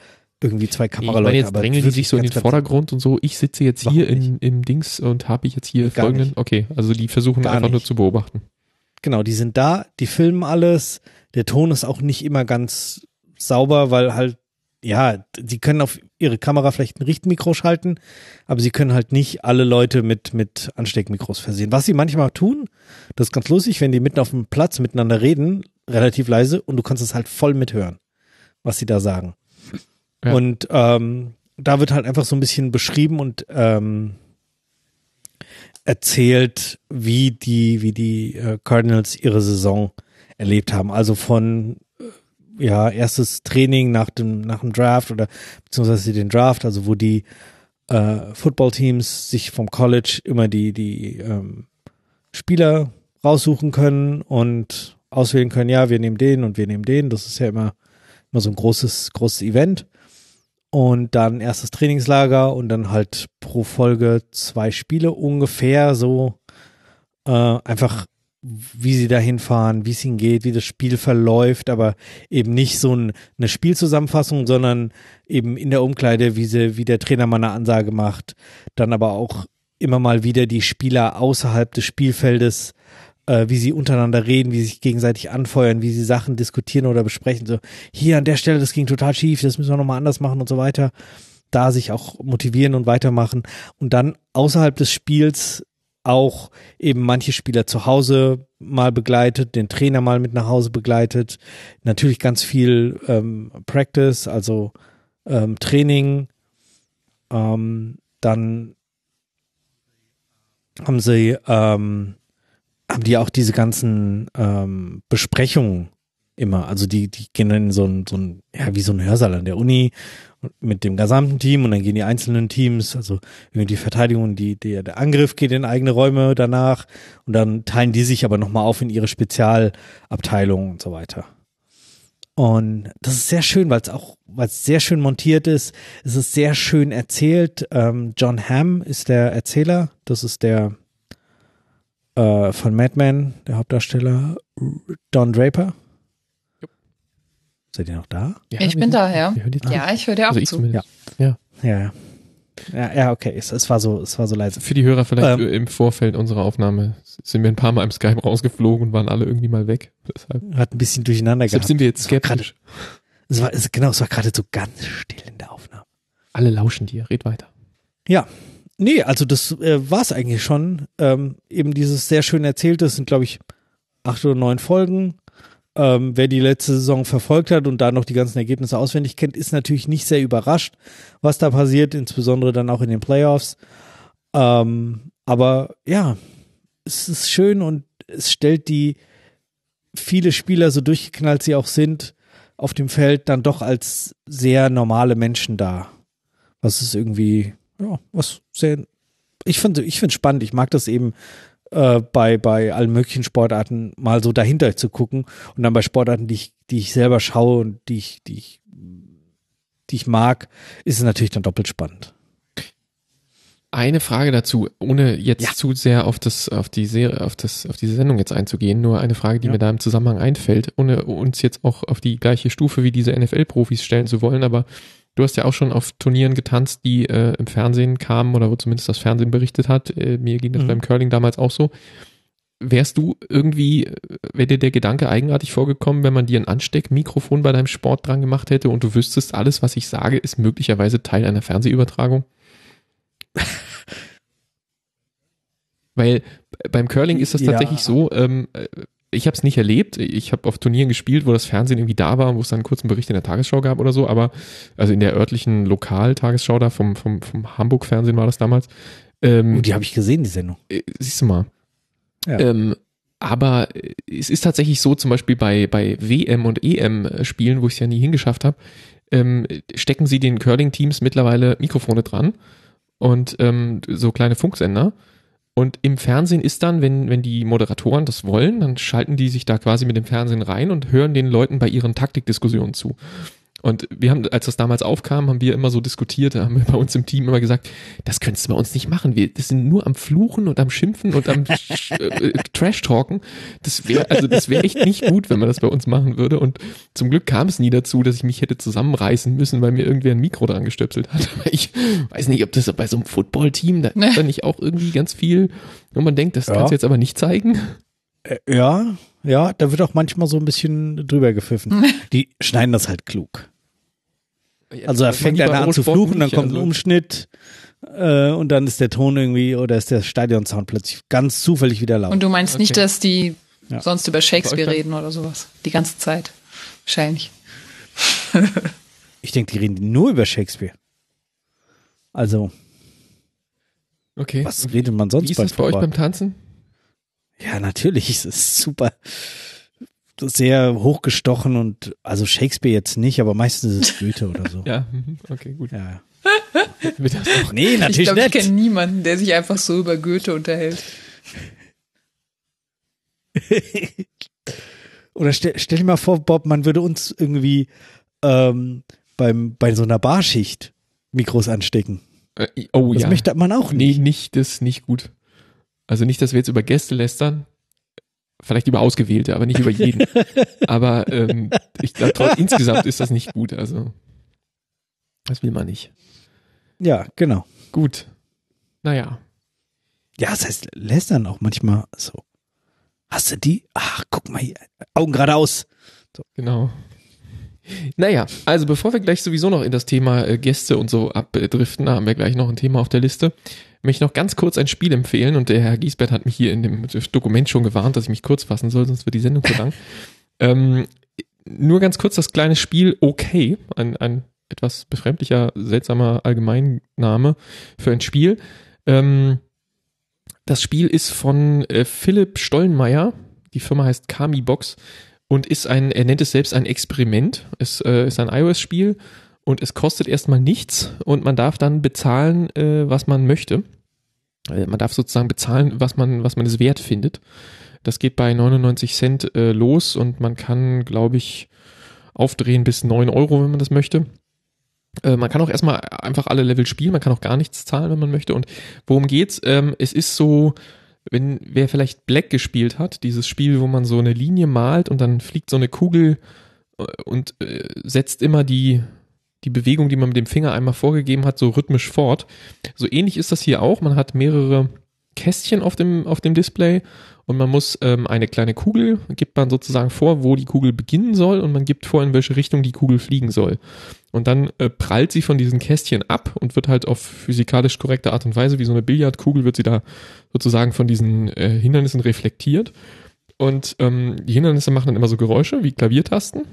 irgendwie zwei Ich Kameraleute. meine, jetzt aber drängeln die wirklich sich so in den ganz, ganz- Vordergrund und so. Ich sitze jetzt Überhaupt hier in, im Dings und habe ich jetzt hier Gar folgenden. nicht. Okay, also die versuchen Gar einfach nur nicht. zu beobachten. Genau, die sind da, die filmen alles. Der Ton ist auch nicht immer ganz sauber, weil halt, ja, sie können auf ihre Kamera vielleicht ein Richtmikro schalten, aber sie können halt nicht alle Leute mit, mit Ansteckmikros versehen. Was sie manchmal tun, das ist ganz lustig, wenn die mitten auf dem Platz miteinander reden, relativ leise, und du kannst es halt voll mithören, was sie da sagen. Ja. Und ähm, da wird halt einfach so ein bisschen beschrieben und ähm, erzählt, wie die, wie die äh, Cardinals ihre Saison erlebt haben. Also von äh, ja, erstes Training nach dem, nach dem Draft oder beziehungsweise den Draft, also wo die äh, Footballteams sich vom College immer die, die ähm, Spieler raussuchen können und auswählen können, ja, wir nehmen den und wir nehmen den. Das ist ja immer, immer so ein großes, großes Event. Und dann erstes Trainingslager und dann halt pro Folge zwei Spiele ungefähr, so äh, einfach, wie sie da hinfahren, wie es ihnen geht, wie das Spiel verläuft, aber eben nicht so ein, eine Spielzusammenfassung, sondern eben in der Umkleide, wie sie, wie der Trainer mal eine Ansage macht, dann aber auch immer mal wieder die Spieler außerhalb des Spielfeldes, äh, wie sie untereinander reden, wie sie sich gegenseitig anfeuern, wie sie Sachen diskutieren oder besprechen, so hier an der Stelle, das ging total schief, das müssen wir nochmal anders machen und so weiter, da sich auch motivieren und weitermachen und dann außerhalb des Spiels auch eben manche Spieler zu Hause mal begleitet, den Trainer mal mit nach Hause begleitet, natürlich ganz viel ähm, Practice, also ähm, Training, ähm, dann haben sie ähm, haben die auch diese ganzen ähm, Besprechungen immer, also die die gehen dann in so ein, so ein, ja, wie so ein Hörsaal an der Uni mit dem gesamten Team und dann gehen die einzelnen Teams, also irgendwie die Verteidigung, die, die der Angriff geht in eigene Räume danach und dann teilen die sich aber nochmal auf in ihre Spezialabteilungen und so weiter. Und das ist sehr schön, weil es auch, weil es sehr schön montiert ist. Es ist sehr schön erzählt. Ähm, John Hamm ist der Erzähler. Das ist der äh, von Mad Men, der Hauptdarsteller. Don Draper. Jupp. Seid ihr noch da? Ja, Ich wir bin hören- da, ja. wir hören dir zu. Ja, ich höre dir auch Also ich zu. zumindest. Ja. Ja, ja. Ja, ja, okay. Es, es war so, es war so leise. Für die Hörer vielleicht Ähm. im Vorfeld unserer Aufnahme sind wir ein paar Mal im Skype rausgeflogen und waren alle irgendwie mal weg. Deshalb, Hat ein bisschen durcheinander deshalb gehabt. sind wir jetzt Es war grade- skeptisch. Es war, es, genau, es war gerade so ganz still in der Aufnahme. Alle lauschen dir. Red weiter. Ja, nee, also das äh, war es eigentlich schon. Ähm, eben dieses sehr schön erzählte, es sind glaube ich acht oder neun Folgen. Ähm, wer die letzte Saison verfolgt hat und da noch die ganzen Ergebnisse auswendig kennt, ist natürlich nicht sehr überrascht, was da passiert, insbesondere dann auch in den Playoffs. Ähm, aber ja, es ist schön und es stellt die viele Spieler, so durchgeknallt sie auch sind, auf dem Feld dann doch als sehr normale Menschen dar. Was ist irgendwie, ja, was sehr, ich finde, ich finde es spannend. Ich mag das eben äh, bei, bei allen möglichen Sportarten mal so dahinter zu gucken und dann bei Sportarten, die ich, die ich selber schaue und die ich, die ich, die ich mag, ist es natürlich dann doppelt spannend. Eine Frage dazu, ohne jetzt Ja. zu sehr auf das, auf die Serie, auf das, auf diese Sendung jetzt einzugehen, nur eine Frage, die Ja. mir da im Zusammenhang einfällt, ohne uns jetzt auch auf die gleiche Stufe wie diese N F L-Profis stellen zu wollen, aber du hast ja auch schon auf Turnieren getanzt, die äh, im Fernsehen kamen oder wo zumindest das Fernsehen berichtet hat. Äh, mir ging das Mhm. beim Curling damals auch so. Wärst du irgendwie, wäre dir der Gedanke eigenartig vorgekommen, wenn man dir ein Ansteckmikrofon bei deinem Sport dran gemacht hätte und du wüsstest, alles, was ich sage, ist möglicherweise Teil einer Fernsehübertragung? Weil beim Curling ist das Ja. tatsächlich so, ähm, ich habe es nicht erlebt, ich habe auf Turnieren gespielt, wo das Fernsehen irgendwie da war, wo es dann einen kurzen Bericht in der Tagesschau gab oder so, aber also in der örtlichen Lokal-Tagesschau da vom, vom, vom Hamburg-Fernsehen war das damals. Ähm, Oh, die habe ich gesehen, die Sendung. äh, siehst du mal. Ja. Ähm, aber es ist tatsächlich so, zum Beispiel bei, bei W M und E M-Spielen, wo ich es ja nie hingeschafft habe, ähm, stecken sie den Curling-Teams mittlerweile Mikrofone dran und ähm, so kleine Funksender. Und im Fernsehen ist dann, wenn, wenn die Moderatoren das wollen, dann schalten die sich da quasi mit dem Fernsehen rein und hören den Leuten bei ihren Taktikdiskussionen zu. Und wir haben, als das damals aufkam, haben wir immer so diskutiert, haben wir bei uns im Team immer gesagt, das könntest du bei uns nicht machen. Wir das sind nur am Fluchen und am Schimpfen und am äh, Trash-Talken. Das wäre, also das wäre echt nicht gut, wenn man das bei uns machen würde. Und zum Glück kam es nie dazu, dass ich mich hätte zusammenreißen müssen, weil mir irgendwer ein Mikro dran gestöpselt hat. Aber ich weiß nicht, ob das bei so einem Football-Team, da ist da nicht auch irgendwie ganz viel, wo man denkt, das ja. kannst du jetzt aber nicht zeigen. Äh, ja, ja, da wird auch manchmal so ein bisschen drüber gepfiffen. Die schneiden das halt klug. Also da fängt einer an zu fluchen, dann kommt ein Umschnitt äh, und dann ist der Ton irgendwie oder ist der Stadionsound plötzlich ganz zufällig wieder laut. Und du meinst okay. nicht, dass die ja. sonst über Shakespeare reden oder sowas? Die ganze Zeit? Wahrscheinlich. Ich denke, die reden nur über Shakespeare. Also, okay. Was redet man sonst Wie ist das bei euch beim Tanzen? Ja, natürlich, es ist super. Sehr hochgestochen und, also Shakespeare jetzt nicht, aber meistens ist es Goethe oder so. Ja, okay, gut. Ja. Nee, natürlich ich glaub, nicht. Ich kenne niemanden, der sich einfach so über Goethe unterhält. Oder stell, stell dir mal vor, Bob, man würde uns irgendwie ähm, beim, bei so einer Barschicht Mikros anstecken. Äh, oh das ja. Das möchte man auch nicht. Nee, nicht, das ist nicht gut. Also nicht, dass wir jetzt über Gäste lästern. Vielleicht über Ausgewählte, aber nicht über jeden. Aber ähm, ich glaube, insgesamt ist das nicht gut. Also das will man nicht. Ja, genau. Gut. Naja. Ja, das heißt, lästern auch manchmal so. Hast du die? Ach, guck mal hier. Augen geradeaus. So. Genau. Naja, also bevor wir gleich sowieso noch in das Thema äh, Gäste und so abdriften, da haben wir gleich noch ein Thema auf der Liste, möchte ich noch ganz kurz ein Spiel empfehlen und der Herr Giesbert hat mich hier in dem Dokument schon gewarnt, dass ich mich kurz fassen soll, sonst wird die Sendung zu lang. ähm, nur ganz kurz das kleine Spiel Okay, ein, ein etwas befremdlicher, seltsamer Allgemeinname für ein Spiel. Ähm, das Spiel ist von äh, Philipp Stollenmeier, die Firma heißt Kami Box und ist ein, er nennt es selbst ein Experiment. Es äh, ist ein iOS-Spiel und es kostet erstmal nichts und man darf dann bezahlen, äh, was man möchte. Äh, man darf sozusagen bezahlen, was man, was man es wert findet. Das geht bei neunundneunzig Cent äh, los und man kann, glaube ich, aufdrehen bis neun Euro, wenn man das möchte. Äh, man kann auch erstmal einfach alle Level spielen, man kann auch gar nichts zahlen, wenn man möchte. Und worum geht's? Ähm, es ist so, wenn wer vielleicht Black gespielt hat, dieses Spiel, wo man so eine Linie malt und dann fliegt so eine Kugel und äh, setzt immer die die Bewegung, die man mit dem Finger einmal vorgegeben hat, so rhythmisch fort. So ähnlich ist das hier auch. Man hat mehrere Kästchen auf dem auf dem Display und man muss ähm, eine kleine Kugel, gibt man sozusagen vor, wo die Kugel beginnen soll und man gibt vor, in welche Richtung die Kugel fliegen soll. Und dann äh, prallt sie von diesen Kästchen ab und wird halt auf physikalisch korrekte Art und Weise, wie so eine Billardkugel, wird sie da sozusagen von diesen äh, Hindernissen reflektiert. Und ähm, die Hindernisse machen dann immer so Geräusche wie Klaviertasten.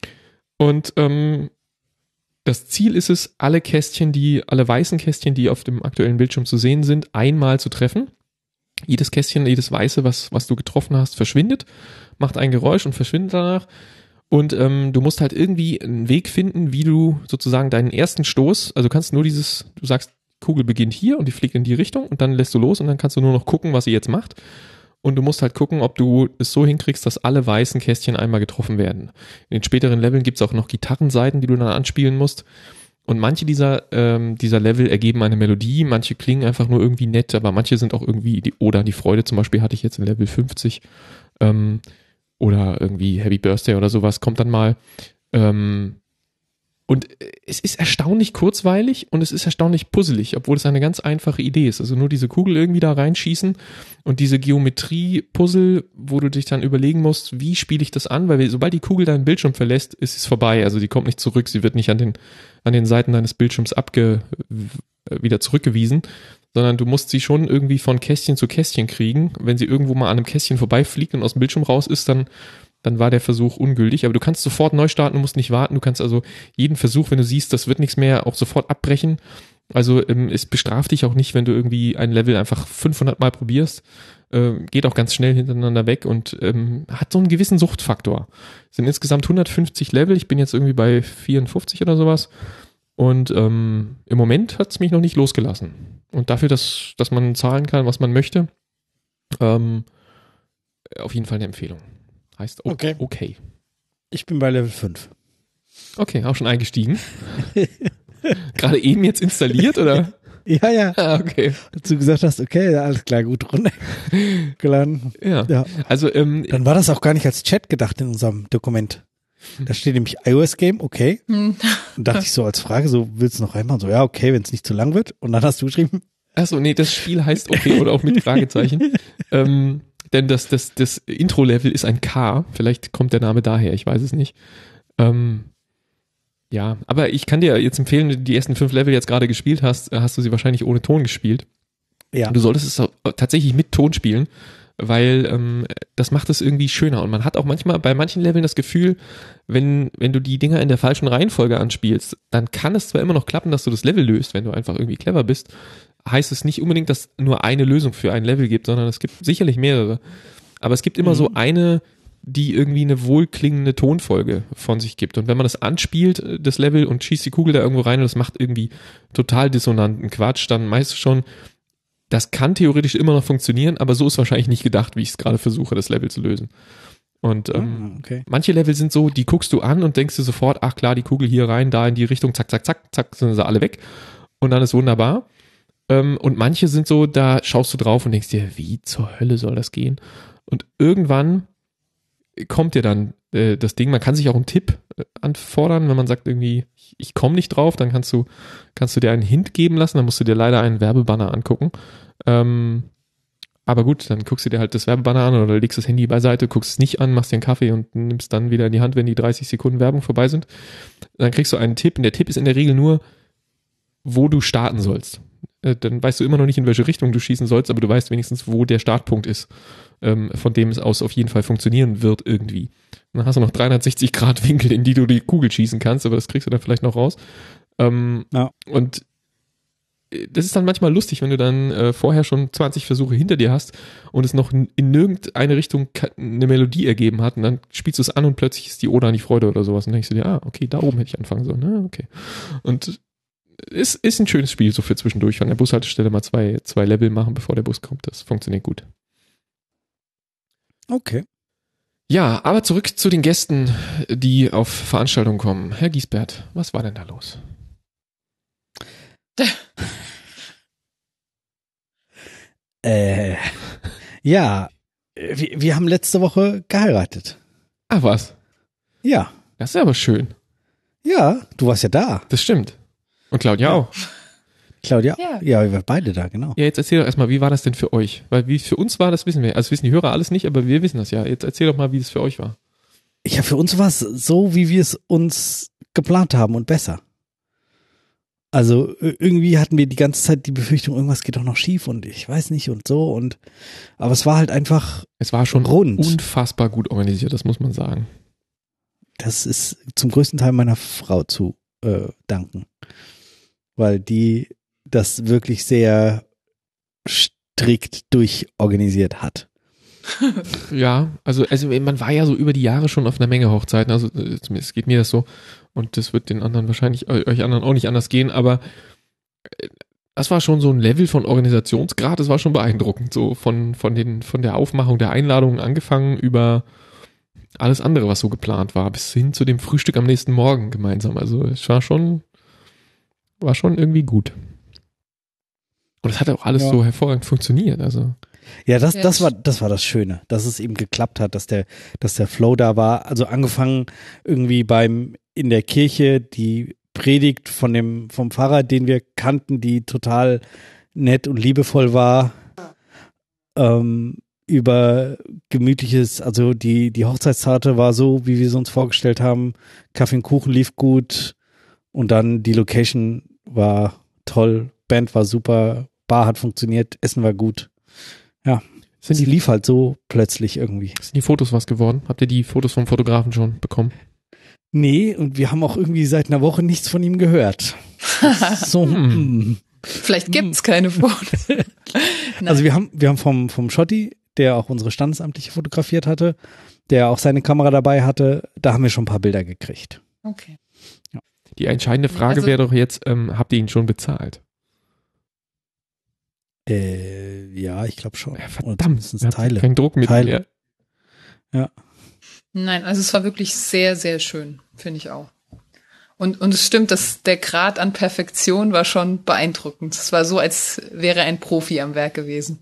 Und ähm, das Ziel ist es, alle Kästchen, die, alle weißen Kästchen, die auf dem aktuellen Bildschirm zu sehen sind, einmal zu treffen. Jedes Kästchen, jedes Weiße, was, was du getroffen hast, verschwindet, macht ein Geräusch und verschwindet danach. Und ähm, du musst halt irgendwie einen Weg finden, wie du sozusagen deinen ersten Stoß, also du kannst nur dieses, du sagst, Kugel beginnt hier und die fliegt in die Richtung und dann lässt du los und dann kannst du nur noch gucken, was sie jetzt macht. Und du musst halt gucken, ob du es so hinkriegst, dass alle weißen Kästchen einmal getroffen werden. In den späteren Leveln gibt es auch noch Gitarrenseiten, die du dann anspielen musst. Und manche dieser ähm, dieser Level ergeben eine Melodie, manche klingen einfach nur irgendwie nett, aber manche sind auch irgendwie, die, oder die Freude zum Beispiel hatte ich jetzt in Level fünfzig, ähm, oder irgendwie Happy Birthday oder sowas, kommt dann mal. Ähm, und es ist erstaunlich kurzweilig und es ist erstaunlich puzzelig, obwohl es eine ganz einfache Idee ist. Also nur diese Kugel irgendwie da reinschießen und diese Geometrie-Puzzle, wo du dich dann überlegen musst, wie spiele ich das an, weil sobald die Kugel deinen Bildschirm verlässt, ist es vorbei. Also die kommt nicht zurück, sie wird nicht an den, an den Seiten deines Bildschirms abge, wieder zurückgewiesen, sondern du musst sie schon irgendwie von Kästchen zu Kästchen kriegen. Wenn sie irgendwo mal an einem Kästchen vorbeifliegt und aus dem Bildschirm raus ist, dann dann war der Versuch ungültig. Aber du kannst sofort neu starten, du musst nicht warten. Du kannst also jeden Versuch, wenn du siehst, das wird nichts mehr, auch sofort abbrechen. Also ähm, es bestraft dich auch nicht, wenn du irgendwie ein Level einfach fünfhundert Mal probierst. Äh, geht auch ganz schnell hintereinander weg und ähm, hat so einen gewissen Suchtfaktor. Es sind insgesamt hundertfünfzig Level. Ich bin jetzt irgendwie bei vierundfünfzig oder sowas. Und ähm, im Moment hat es mich noch nicht losgelassen. Und dafür, dass, dass man zahlen kann, was man möchte, ähm, auf jeden Fall eine Empfehlung. Heißt okay. okay. Ich bin bei Level fünf. Okay, auch schon eingestiegen. Gerade eben jetzt installiert, oder? Ja, ja. Ah, okay. Als du gesagt hast, okay, alles klar, gut runtergeladen. Ja. Ja. Also, ähm, Dann war das auch gar nicht als Chat gedacht in unserem Dokument. Da steht nämlich iOS-Game, okay. Hm. Und dachte ich so als Frage, so willst du noch reinmachen? So, ja, okay, wenn es nicht zu lang wird. Und dann hast du geschrieben. Achso, nee, das Spiel heißt okay oder auch mit Fragezeichen. ähm, denn das, das, das Intro-Level ist ein K. Vielleicht kommt der Name daher, ich weiß es nicht. Ähm, ja, aber ich kann dir jetzt empfehlen, wenn du die ersten fünf Level jetzt gerade gespielt hast, hast du sie wahrscheinlich ohne Ton gespielt. Ja. Du solltest es tatsächlich mit Ton spielen, weil ähm, das macht es irgendwie schöner. Und man hat auch manchmal bei manchen Leveln das Gefühl, wenn, wenn du die Dinger in der falschen Reihenfolge anspielst, dann kann es zwar immer noch klappen, dass du das Level löst, wenn du einfach irgendwie clever bist, heißt es nicht unbedingt, dass nur eine Lösung für ein Level gibt, sondern es gibt sicherlich mehrere. Aber es gibt immer mhm. so eine, die irgendwie eine wohlklingende Tonfolge von sich gibt. Und wenn man das anspielt, das Level, und schießt die Kugel da irgendwo rein und das macht irgendwie total dissonanten Quatsch, dann meinst du schon, das kann theoretisch immer noch funktionieren, aber so ist wahrscheinlich nicht gedacht, wie ich es gerade versuche, das Level zu lösen. Und ähm, okay. manche Level sind so, die guckst du an und denkst dir sofort, ach klar, die Kugel hier rein, da in die Richtung, zack, zack, zack, zack, sind sie alle weg. Und dann ist wunderbar. Ähm, und manche sind so, da schaust du drauf und denkst dir, wie zur Hölle soll das gehen? Und irgendwann kommt dir dann äh, das Ding, man kann sich auch einen Tipp äh, anfordern, wenn man sagt irgendwie, ich, ich komme nicht drauf, dann kannst du, kannst du dir einen Hint geben lassen, dann musst du dir leider einen Werbebanner angucken. Ähm, aber gut, dann guckst du dir halt das Werbebanner an oder legst das Handy beiseite, guckst es nicht an, machst dir einen Kaffee und nimmst dann wieder in die Hand, wenn die dreißig Sekunden Werbung vorbei sind. Dann kriegst du einen Tipp und der Tipp ist in der Regel nur, wo du starten sollst. Äh, dann weißt du immer noch nicht, in welche Richtung du schießen sollst, aber du weißt wenigstens, wo der Startpunkt ist, ähm, von dem es aus auf jeden Fall funktionieren wird irgendwie. Und dann hast du noch dreihundertsechzig Grad Winkel, in die du die Kugel schießen kannst, aber das kriegst du dann vielleicht noch raus. Ähm, ja. Und das ist dann manchmal lustig, wenn du dann äh, vorher schon zwanzig Versuche hinter dir hast und es noch in, in nirgendeine Richtung eine Melodie ergeben hat und dann spielst du es an und plötzlich ist die Oda nicht Freude oder sowas und dann denkst du dir, ah, okay, da oben hätte ich anfangen sollen, ne, okay. Und es ist ein schönes Spiel, so für zwischendurch. An der Bushaltestelle mal zwei, zwei Level machen, bevor der Bus kommt. Das funktioniert gut. Okay. Ja, aber zurück zu den Gästen, die auf Veranstaltungen kommen. Herr Giesbert, was war denn da los? äh, ja, wir, wir haben letzte Woche geheiratet. Ach was? Ja. Das ist aber schön. Ja, du warst ja da. Das stimmt. Und Claudia ja. auch. Claudia? Ja. Ja, wir waren beide da, genau. Ja, jetzt erzähl doch erstmal, wie war das denn für euch? Weil wie es für uns war, das wissen wir. Also wissen die Hörer alles nicht, aber wir wissen das ja. Jetzt erzähl doch mal, wie es für euch war. Ja, für uns war es so, wie wir es uns geplant haben und besser. Also irgendwie hatten wir die ganze Zeit die Befürchtung, irgendwas geht doch noch schief und ich weiß nicht und so und aber es war halt einfach Es war schon rund. Unfassbar gut organisiert, das muss man sagen. Das ist zum größten Teil meiner Frau zu äh, danken, weil die das wirklich sehr strikt durchorganisiert hat. Ja, also, also man war ja so über die Jahre schon auf einer Menge Hochzeiten, also zumindest geht mir das so und das wird den anderen wahrscheinlich, euch anderen auch nicht anders gehen, aber das war schon so ein Level von Organisationsgrad, das war schon beeindruckend, so von, von den, von der Aufmachung der Einladungen angefangen über alles andere, was so geplant war, bis hin zu dem Frühstück am nächsten Morgen gemeinsam, also es war schon, war schon irgendwie gut. Und es hat auch alles ja. so hervorragend funktioniert, also. Ja, das, das war, das war das Schöne, dass es eben geklappt hat, dass der, dass der Flow da war. Also angefangen irgendwie beim, in der Kirche, die Predigt von dem, vom Pfarrer, den wir kannten, die total nett und liebevoll war, ähm, über gemütliches, also die, die Hochzeitskarte war so, wie wir sie uns vorgestellt haben. Kaffee und Kuchen lief gut und dann die Location war toll, Band war super, Bar hat funktioniert, Essen war gut. Ja, sind die lief halt so plötzlich irgendwie. Sind die Fotos was geworden? Habt ihr die Fotos vom Fotografen schon bekommen? Nee, und wir haben auch irgendwie seit einer Woche nichts von ihm gehört. So, hm. Vielleicht gibt's keine Fotos. Also wir haben, wir haben vom, vom Schotti, der auch unsere Standesamtliche fotografiert hatte, der auch seine Kamera dabei hatte, da haben wir schon ein paar Bilder gekriegt. Okay. Ja. Die entscheidende Frage also, wäre doch jetzt, ähm, habt ihr ihn schon bezahlt? Äh, ja, ich glaube schon. Ja, verdammt, Teile. Kein Druck mit Teile. Ja. Nein, also es war wirklich sehr, sehr schön, finde ich auch. Und, und es stimmt, dass der Grad an Perfektion war schon beeindruckend. Es war so, als wäre ein Profi am Werk gewesen.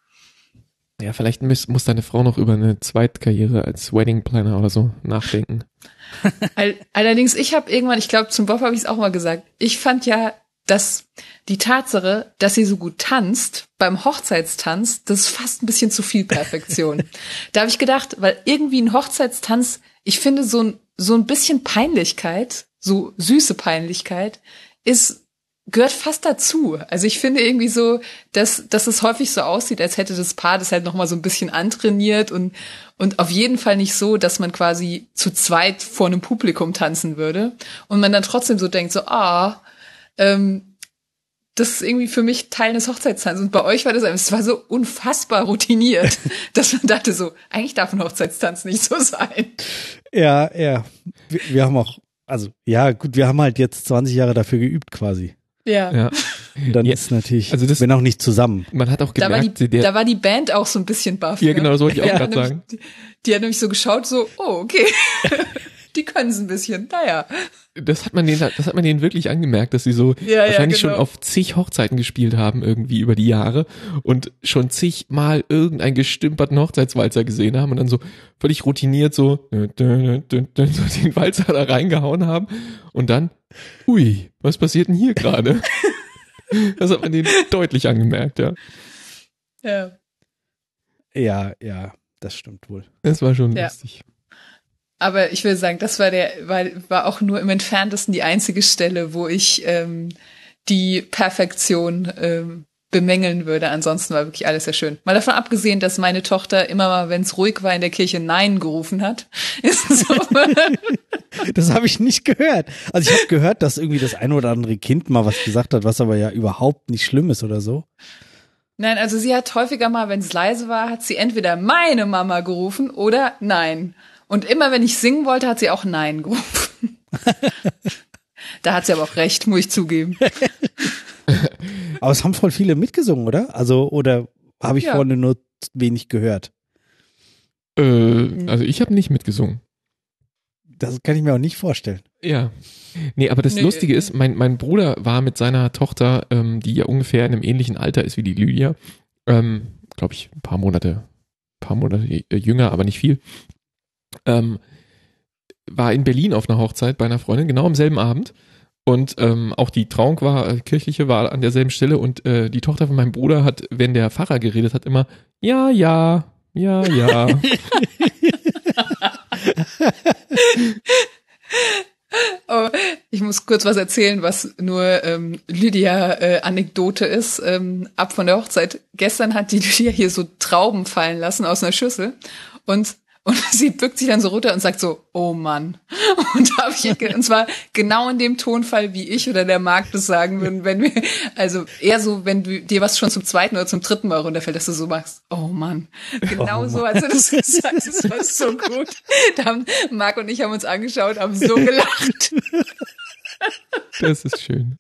Ja, vielleicht muss, muss deine Frau noch über eine Zweitkarriere als Wedding Planner oder so nachdenken. All, allerdings, ich habe irgendwann, ich glaube, zum Bob habe ich es auch mal gesagt, ich fand ja, dass die Tatsache, dass sie so gut tanzt, beim Hochzeitstanz, das ist fast ein bisschen zu viel Perfektion. Da habe ich gedacht, weil irgendwie ein Hochzeitstanz, ich finde so ein, so ein bisschen Peinlichkeit, so süße Peinlichkeit, ist, gehört fast dazu. Also ich finde irgendwie so, dass, dass es häufig so aussieht, als hätte das Paar das halt nochmal so ein bisschen antrainiert und, und auf jeden Fall nicht so, dass man quasi zu zweit vor einem Publikum tanzen würde und man dann trotzdem so denkt, so, ah, ähm, das ist irgendwie für mich Teil des Hochzeitstanzes. Und bei euch war das, es war so unfassbar routiniert, dass man dachte so, eigentlich darf ein Hochzeitstanz nicht so sein. Ja, ja. Wir, wir haben auch, also, ja, gut, wir haben halt jetzt zwanzig Jahre dafür geübt quasi. Ja. Ja. Dann Ja. ist natürlich, Also das- wenn auch nicht zusammen. Man hat auch Da war, gemerkt, die, der, da war die Band auch so ein bisschen baff. ja genau, das wollte ich auch Die hat gerade nämlich- sagen. Die, die hat nämlich so geschaut, so, oh, okay. Die können es ein bisschen, naja. Das hat man denen, das hat man denen wirklich angemerkt, dass sie so Ja, ja, wahrscheinlich genau. schon auf zig Hochzeiten gespielt haben irgendwie über die Jahre und schon zigmal irgendeinen gestümperten Hochzeitswalzer gesehen haben und dann so völlig routiniert so, dün, dün, dün, dün, so den Walzer da reingehauen haben und dann, ui, was passiert denn hier gerade? Das hat man denen deutlich angemerkt, ja. Ja. Ja, ja, das stimmt wohl. Das war schon Ja. lustig. Aber ich will sagen, das war der, war, war auch nur im Entferntesten die einzige Stelle, wo ich ähm, die Perfektion ähm, bemängeln würde. Ansonsten war wirklich alles sehr schön. Mal davon abgesehen, dass meine Tochter immer mal, wenn es ruhig war in der Kirche, Nein gerufen hat. Ist so. Das habe ich nicht gehört. Also ich habe gehört, dass irgendwie das ein oder andere Kind mal was gesagt hat, was aber ja überhaupt nicht schlimm ist oder so. Nein, also sie hat häufiger mal, wenn es leise war, hat sie entweder meine Mama gerufen oder Nein. Und immer, wenn ich singen wollte, hat sie auch Nein gerufen. Da hat sie aber auch recht, muss ich zugeben. Aber es haben voll viele mitgesungen, oder? Also, oder habe ich Ja. vorne nur wenig gehört? Äh, also ich habe nicht mitgesungen. Das kann ich mir auch nicht vorstellen. Ja. Nee, aber das Nee. Lustige ist, mein, mein Bruder war mit seiner Tochter, ähm, die ja ungefähr in einem ähnlichen Alter ist wie die Lydia, ähm, glaube ich, ein paar Monate, paar Monate jünger, aber nicht viel, ähm, war in Berlin auf einer Hochzeit bei einer Freundin, genau am selben Abend. Und ähm, auch die Trauung war, äh, kirchliche war an derselben Stelle und äh, die Tochter von meinem Bruder hat, wenn der Pfarrer geredet hat, immer, ja, ja, ja, ja. Oh, ich muss kurz was erzählen, was nur ähm, Lydia äh, Anekdote ist. Ähm, ab von der Hochzeit. Gestern hat die Lydia hier so Trauben fallen lassen aus einer Schüssel und und sie bückt sich dann so runter und sagt so, oh Mann. Und da habe ich, ge- und zwar genau in dem Tonfall, wie ich oder der Marc das sagen würden, wenn wir, also eher so, wenn du dir was schon zum zweiten oder zum dritten Mal runterfällt, dass du so machst, oh Mann. Genau Oh so, als du das gesagt hast, das war so gut. Da haben Marc und ich haben uns angeschaut, haben so gelacht. Das ist schön.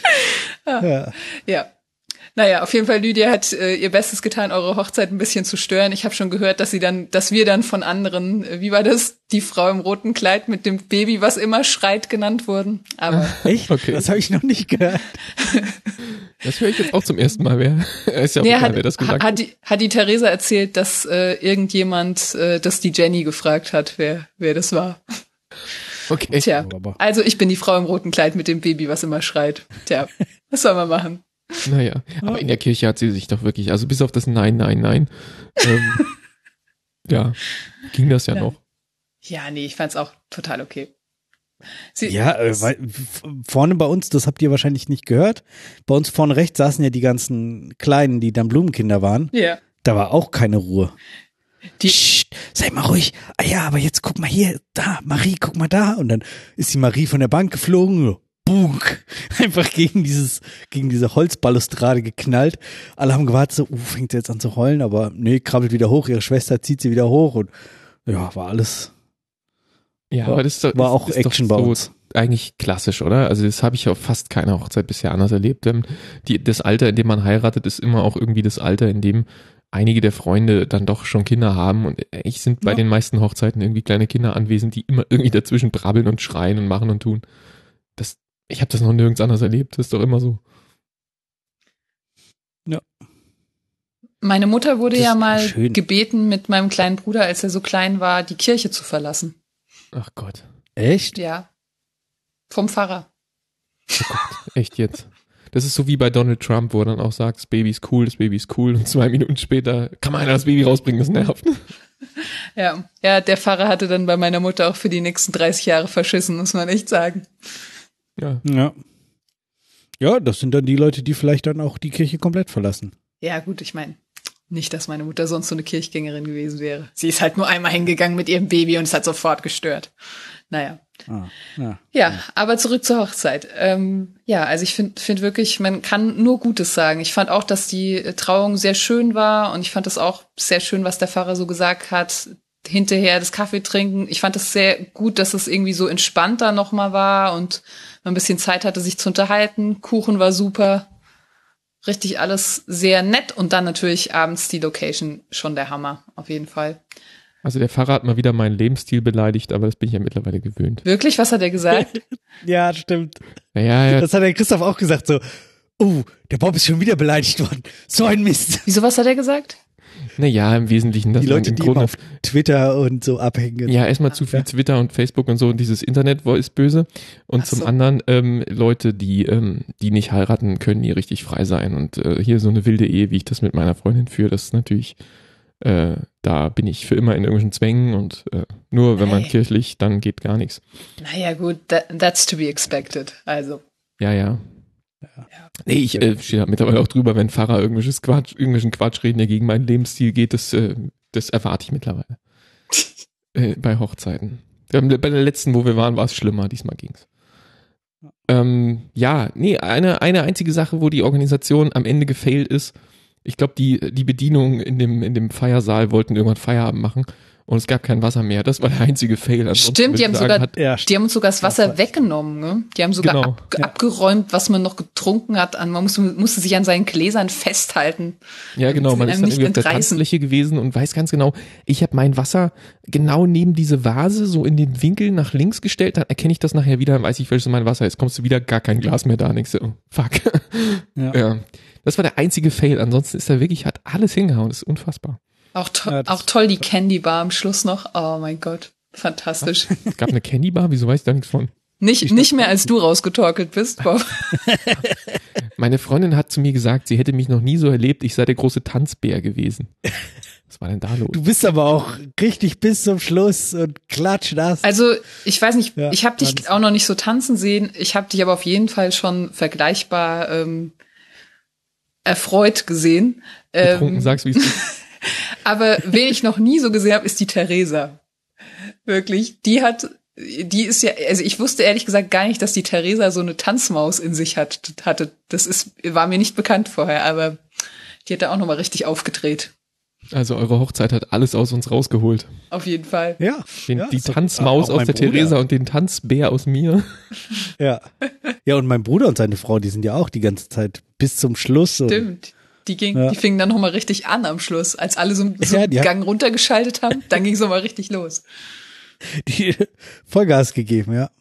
Ja. Ja. Naja, auf jeden Fall, Lydia hat äh, ihr Bestes getan, eure Hochzeit ein bisschen zu stören. Ich habe schon gehört, dass sie dann, dass wir dann von anderen, äh, wie war das, die Frau im roten Kleid mit dem Baby, was immer schreit, genannt wurden. Aber Echt? Okay. Das habe ich noch nicht gehört. Das höre ich jetzt auch zum ersten Mal. Wer ist ja auch nee, egal, hat, wer das gesagt hat, die, hat die Theresa erzählt, dass äh, irgendjemand, äh, dass die Jenny gefragt hat, wer wer das war. Okay. Tja, Aber- also ich bin die Frau im roten Kleid mit dem Baby, was immer schreit. Tja, was soll man machen? Naja, aber in der Kirche hat sie sich doch wirklich, also bis auf das Nein, Nein, Nein, ähm, ja, ging das ja Ja. noch. Ja, nee, ich fand's auch total okay. Sie, Ja, äh, weil f- vorne bei uns, das habt ihr wahrscheinlich nicht gehört, bei uns vorne rechts saßen ja die ganzen Kleinen, die dann Blumenkinder waren. ja. Da war auch keine Ruhe. Die, Psst, sei mal ruhig. Ah ja, aber jetzt guck mal hier, da, Marie, guck mal da. Und dann ist die Marie von der Bank geflogen. Bunk. Einfach gegen dieses, gegen diese Holzbalustrade geknallt. Alle haben gewartet, so, uh, fängt sie jetzt an zu heulen, aber nee, krabbelt wieder hoch, ihre Schwester zieht sie wieder hoch und ja, war alles, Ja, war, aber das ist, doch- war auch ist doch Action bei so uns. eigentlich klassisch, oder? Also das habe ich auf fast keiner Hochzeit bisher anders erlebt. Ähm, Die, das Alter, in dem man heiratet, ist immer auch irgendwie das Alter, in dem einige der Freunde dann doch schon Kinder haben und ich sind bei Ja. den meisten Hochzeiten irgendwie kleine Kinder anwesend, die immer irgendwie dazwischen brabbeln und schreien und machen und tun. das, ich habe das noch nirgends anders erlebt. Das ist doch immer so. Ja. Meine Mutter wurde Das ja ist mal schön. gebeten, mit meinem kleinen Bruder, als er so klein war, die Kirche zu verlassen. Ach Gott. Echt? Ja. Vom Pfarrer. Echt jetzt. Das ist so wie bei Donald Trump, wo er dann auch sagt, das Baby ist cool, das Baby ist cool und zwei Minuten später kann man einer das Baby rausbringen, das nervt. Ja. Ja, der Pfarrer hatte dann bei meiner Mutter auch für die nächsten dreißig Jahre verschissen, muss man echt sagen. Ja. Ja. Ja, das sind dann die Leute, die vielleicht dann auch die Kirche komplett verlassen. Ja, gut, ich meine, nicht, dass meine Mutter sonst so eine Kirchgängerin gewesen wäre. Sie ist halt nur einmal hingegangen mit ihrem Baby und es hat sofort gestört. Naja. Ah, ja. Ja, aber zurück zur Hochzeit. Ähm, ja, also ich finde find wirklich, man kann nur Gutes sagen. Ich fand auch, dass die Trauung sehr schön war und ich fand es auch sehr schön, was der Pfarrer so gesagt hat. Hinterher das Kaffee trinken. Ich fand es sehr gut, dass es irgendwie so entspannter nochmal war und man ein bisschen Zeit hatte, sich zu unterhalten. Kuchen war super. Richtig alles sehr nett und dann natürlich abends die Location schon der Hammer, auf jeden Fall. Also der Pfarrer hat mal wieder meinen Lebensstil beleidigt, aber das bin ich ja mittlerweile gewöhnt. Wirklich? Was hat er gesagt? Ja, stimmt. Naja, ja, Das hat der Christoph auch gesagt, so, oh, der Bob ist schon wieder beleidigt worden. So ein Mist. Wieso, was hat er gesagt? naja, im Wesentlichen, dass Die man Leute, im die Grunde immer auf Twitter und so abhängen. ja, erstmal zu viel Twitter und Facebook und so und dieses Internet ist böse. Und Ach zum so. anderen ähm, Leute, die ähm, die nicht heiraten, können nie richtig frei sein. Und äh, hier so eine wilde Ehe, wie ich das mit meiner Freundin führe, das ist natürlich, äh, da bin ich für immer in irgendwelchen Zwängen und äh, nur wenn man Hey. kirchlich, dann geht gar nichts. Naja, gut, that, that's to be expected. Also, Ja, ja. Ja. Nee, ich äh, stehe da mittlerweile auch drüber, wenn Pfarrer irgendwelches Quatsch, irgendwelchen Quatsch reden, der gegen meinen Lebensstil geht, das, äh, das erwarte ich mittlerweile. äh, bei Hochzeiten. Ja, bei der letzten, wo wir waren, war es schlimmer, diesmal ging's. Ähm, ja, nee, eine, eine einzige Sache, wo die Organisation am Ende gefailt ist, ich glaube, die, die Bedienung in dem, in dem Feiersaal wollten irgendwann Feierabend machen und es gab kein Wasser mehr. Das war der einzige Fail. Ansonsten stimmt, die würde haben ich sagen, sogar, hat, Ja, die haben uns sogar das Wasser Ja, weggenommen, ne? Die haben sogar Genau. ab, Ja. abgeräumt, was man noch getrunken hat. An, man musste, musste sich an seinen Gläsern festhalten. Ja, genau, man sie ist einem dann nicht irgendwie auf der entreißen. Tanzfläche gewesen und weiß ganz genau, ich habe mein Wasser genau neben diese Vase so in den Winkel nach links gestellt, dann erkenne ich das nachher wieder, dann weiß ich, welches mein Wasser ist. Kommst du wieder, gar kein Glas mehr da, denkst du, oh, fuck. Ja. Ja. Das war der einzige Fail, ansonsten ist er wirklich, hat alles hingehauen, das ist unfassbar. Auch, to Ja, das- auch toll die Candy Bar am Schluss noch. Oh mein Gott, fantastisch. Es gab eine Candy Bar, wieso weiß ich da nichts von? Nicht, nicht mehr, als du rausgetorkelt bist, Bob. Meine Freundin hat zu mir gesagt, sie hätte mich noch nie so erlebt, ich sei der große Tanzbär gewesen. Was war denn da los? Du bist aber auch richtig bis zum Schluss und klatsch das. Also, ich weiß nicht, Ja, ich habe dich tanzen. auch noch nicht so tanzen sehen. Ich habe dich aber auf jeden Fall schon vergleichbar ähm, erfreut gesehen. Betrunken, Ähm, sag's, wie es ist. aber wen ich noch nie so gesehen habe, ist die Theresa. Wirklich, die hat, die ist ja, also ich wusste ehrlich gesagt gar nicht, dass die Theresa so eine Tanzmaus in sich hat, hatte. Das ist, war mir nicht bekannt vorher, aber die hat da auch nochmal richtig aufgedreht. Also eure Hochzeit hat alles aus uns rausgeholt. Auf jeden Fall. Ja, Den, ja, die ist doch- Tanzmaus auch aus mein der Bruder. Theresa und den Tanzbär aus mir. Ja. Ja, und mein Bruder und seine Frau, die sind ja auch die ganze Zeit bis zum Schluss. Und, Stimmt. Die ging, Ja. die fingen dann nochmal richtig an am Schluss. Als alle so, so Ja, einen die hat- Gang runtergeschaltet haben, dann ging es nochmal richtig los. die Vollgas gegeben, ja.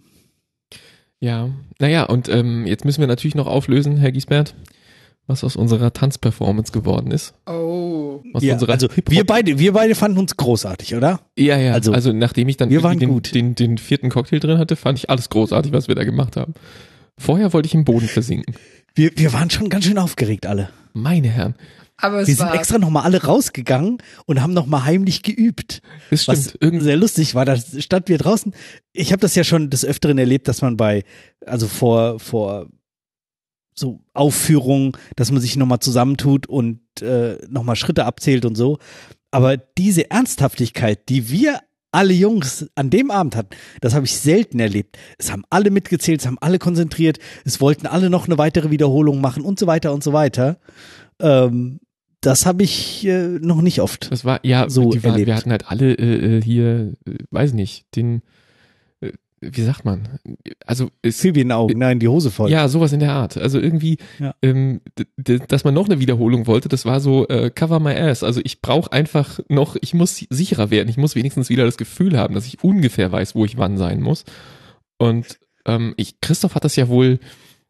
Ja, naja, und ähm, jetzt müssen wir natürlich noch auflösen, Herr Giesbert, was aus unserer Tanzperformance geworden ist. Oh. Aus ja unserer also Hip-Hop- wir beide, wir beide fanden uns großartig, oder? Ja, ja, also, also, also nachdem ich dann wir irgendwie waren den, gut. Den, den vierten Cocktail drin hatte, fand ich alles großartig, was wir da gemacht haben. Vorher wollte ich im Boden versinken. Wir, wir waren schon ganz schön aufgeregt alle. Meine Herren, Aber es Wir sind war, extra nochmal alle rausgegangen und haben nochmal heimlich geübt. das Was stimmt. Irgend, sehr lustig war, da standen wir draußen. Ich habe das ja schon des Öfteren erlebt, dass man bei, also vor, vor so Aufführungen, dass man sich nochmal zusammentut und äh, nochmal Schritte abzählt und so. Aber diese Ernsthaftigkeit, die wir alle Jungs an dem Abend hatten, das habe ich selten erlebt. Es haben alle mitgezählt, es haben alle konzentriert, es wollten alle noch eine weitere Wiederholung machen und so weiter und so weiter. Ähm, das habe ich äh, noch nicht oft. das war, ja, so die waren, erlebt. wir hatten halt alle äh, äh, hier, äh, weiß nicht, den, äh, wie sagt man, also es, Viel wie in den Augen, nein, die Hose voll. ja, sowas in der Art. Also irgendwie, Ja. ähm, d- d- dass man noch eine Wiederholung wollte, das war so äh, cover my ass. Also ich brauche einfach noch, ich muss sicherer werden. Ich muss wenigstens wieder das Gefühl haben, dass ich ungefähr weiß, wo ich wann sein muss. Und Ähm, ich, Christoph hat das ja wohl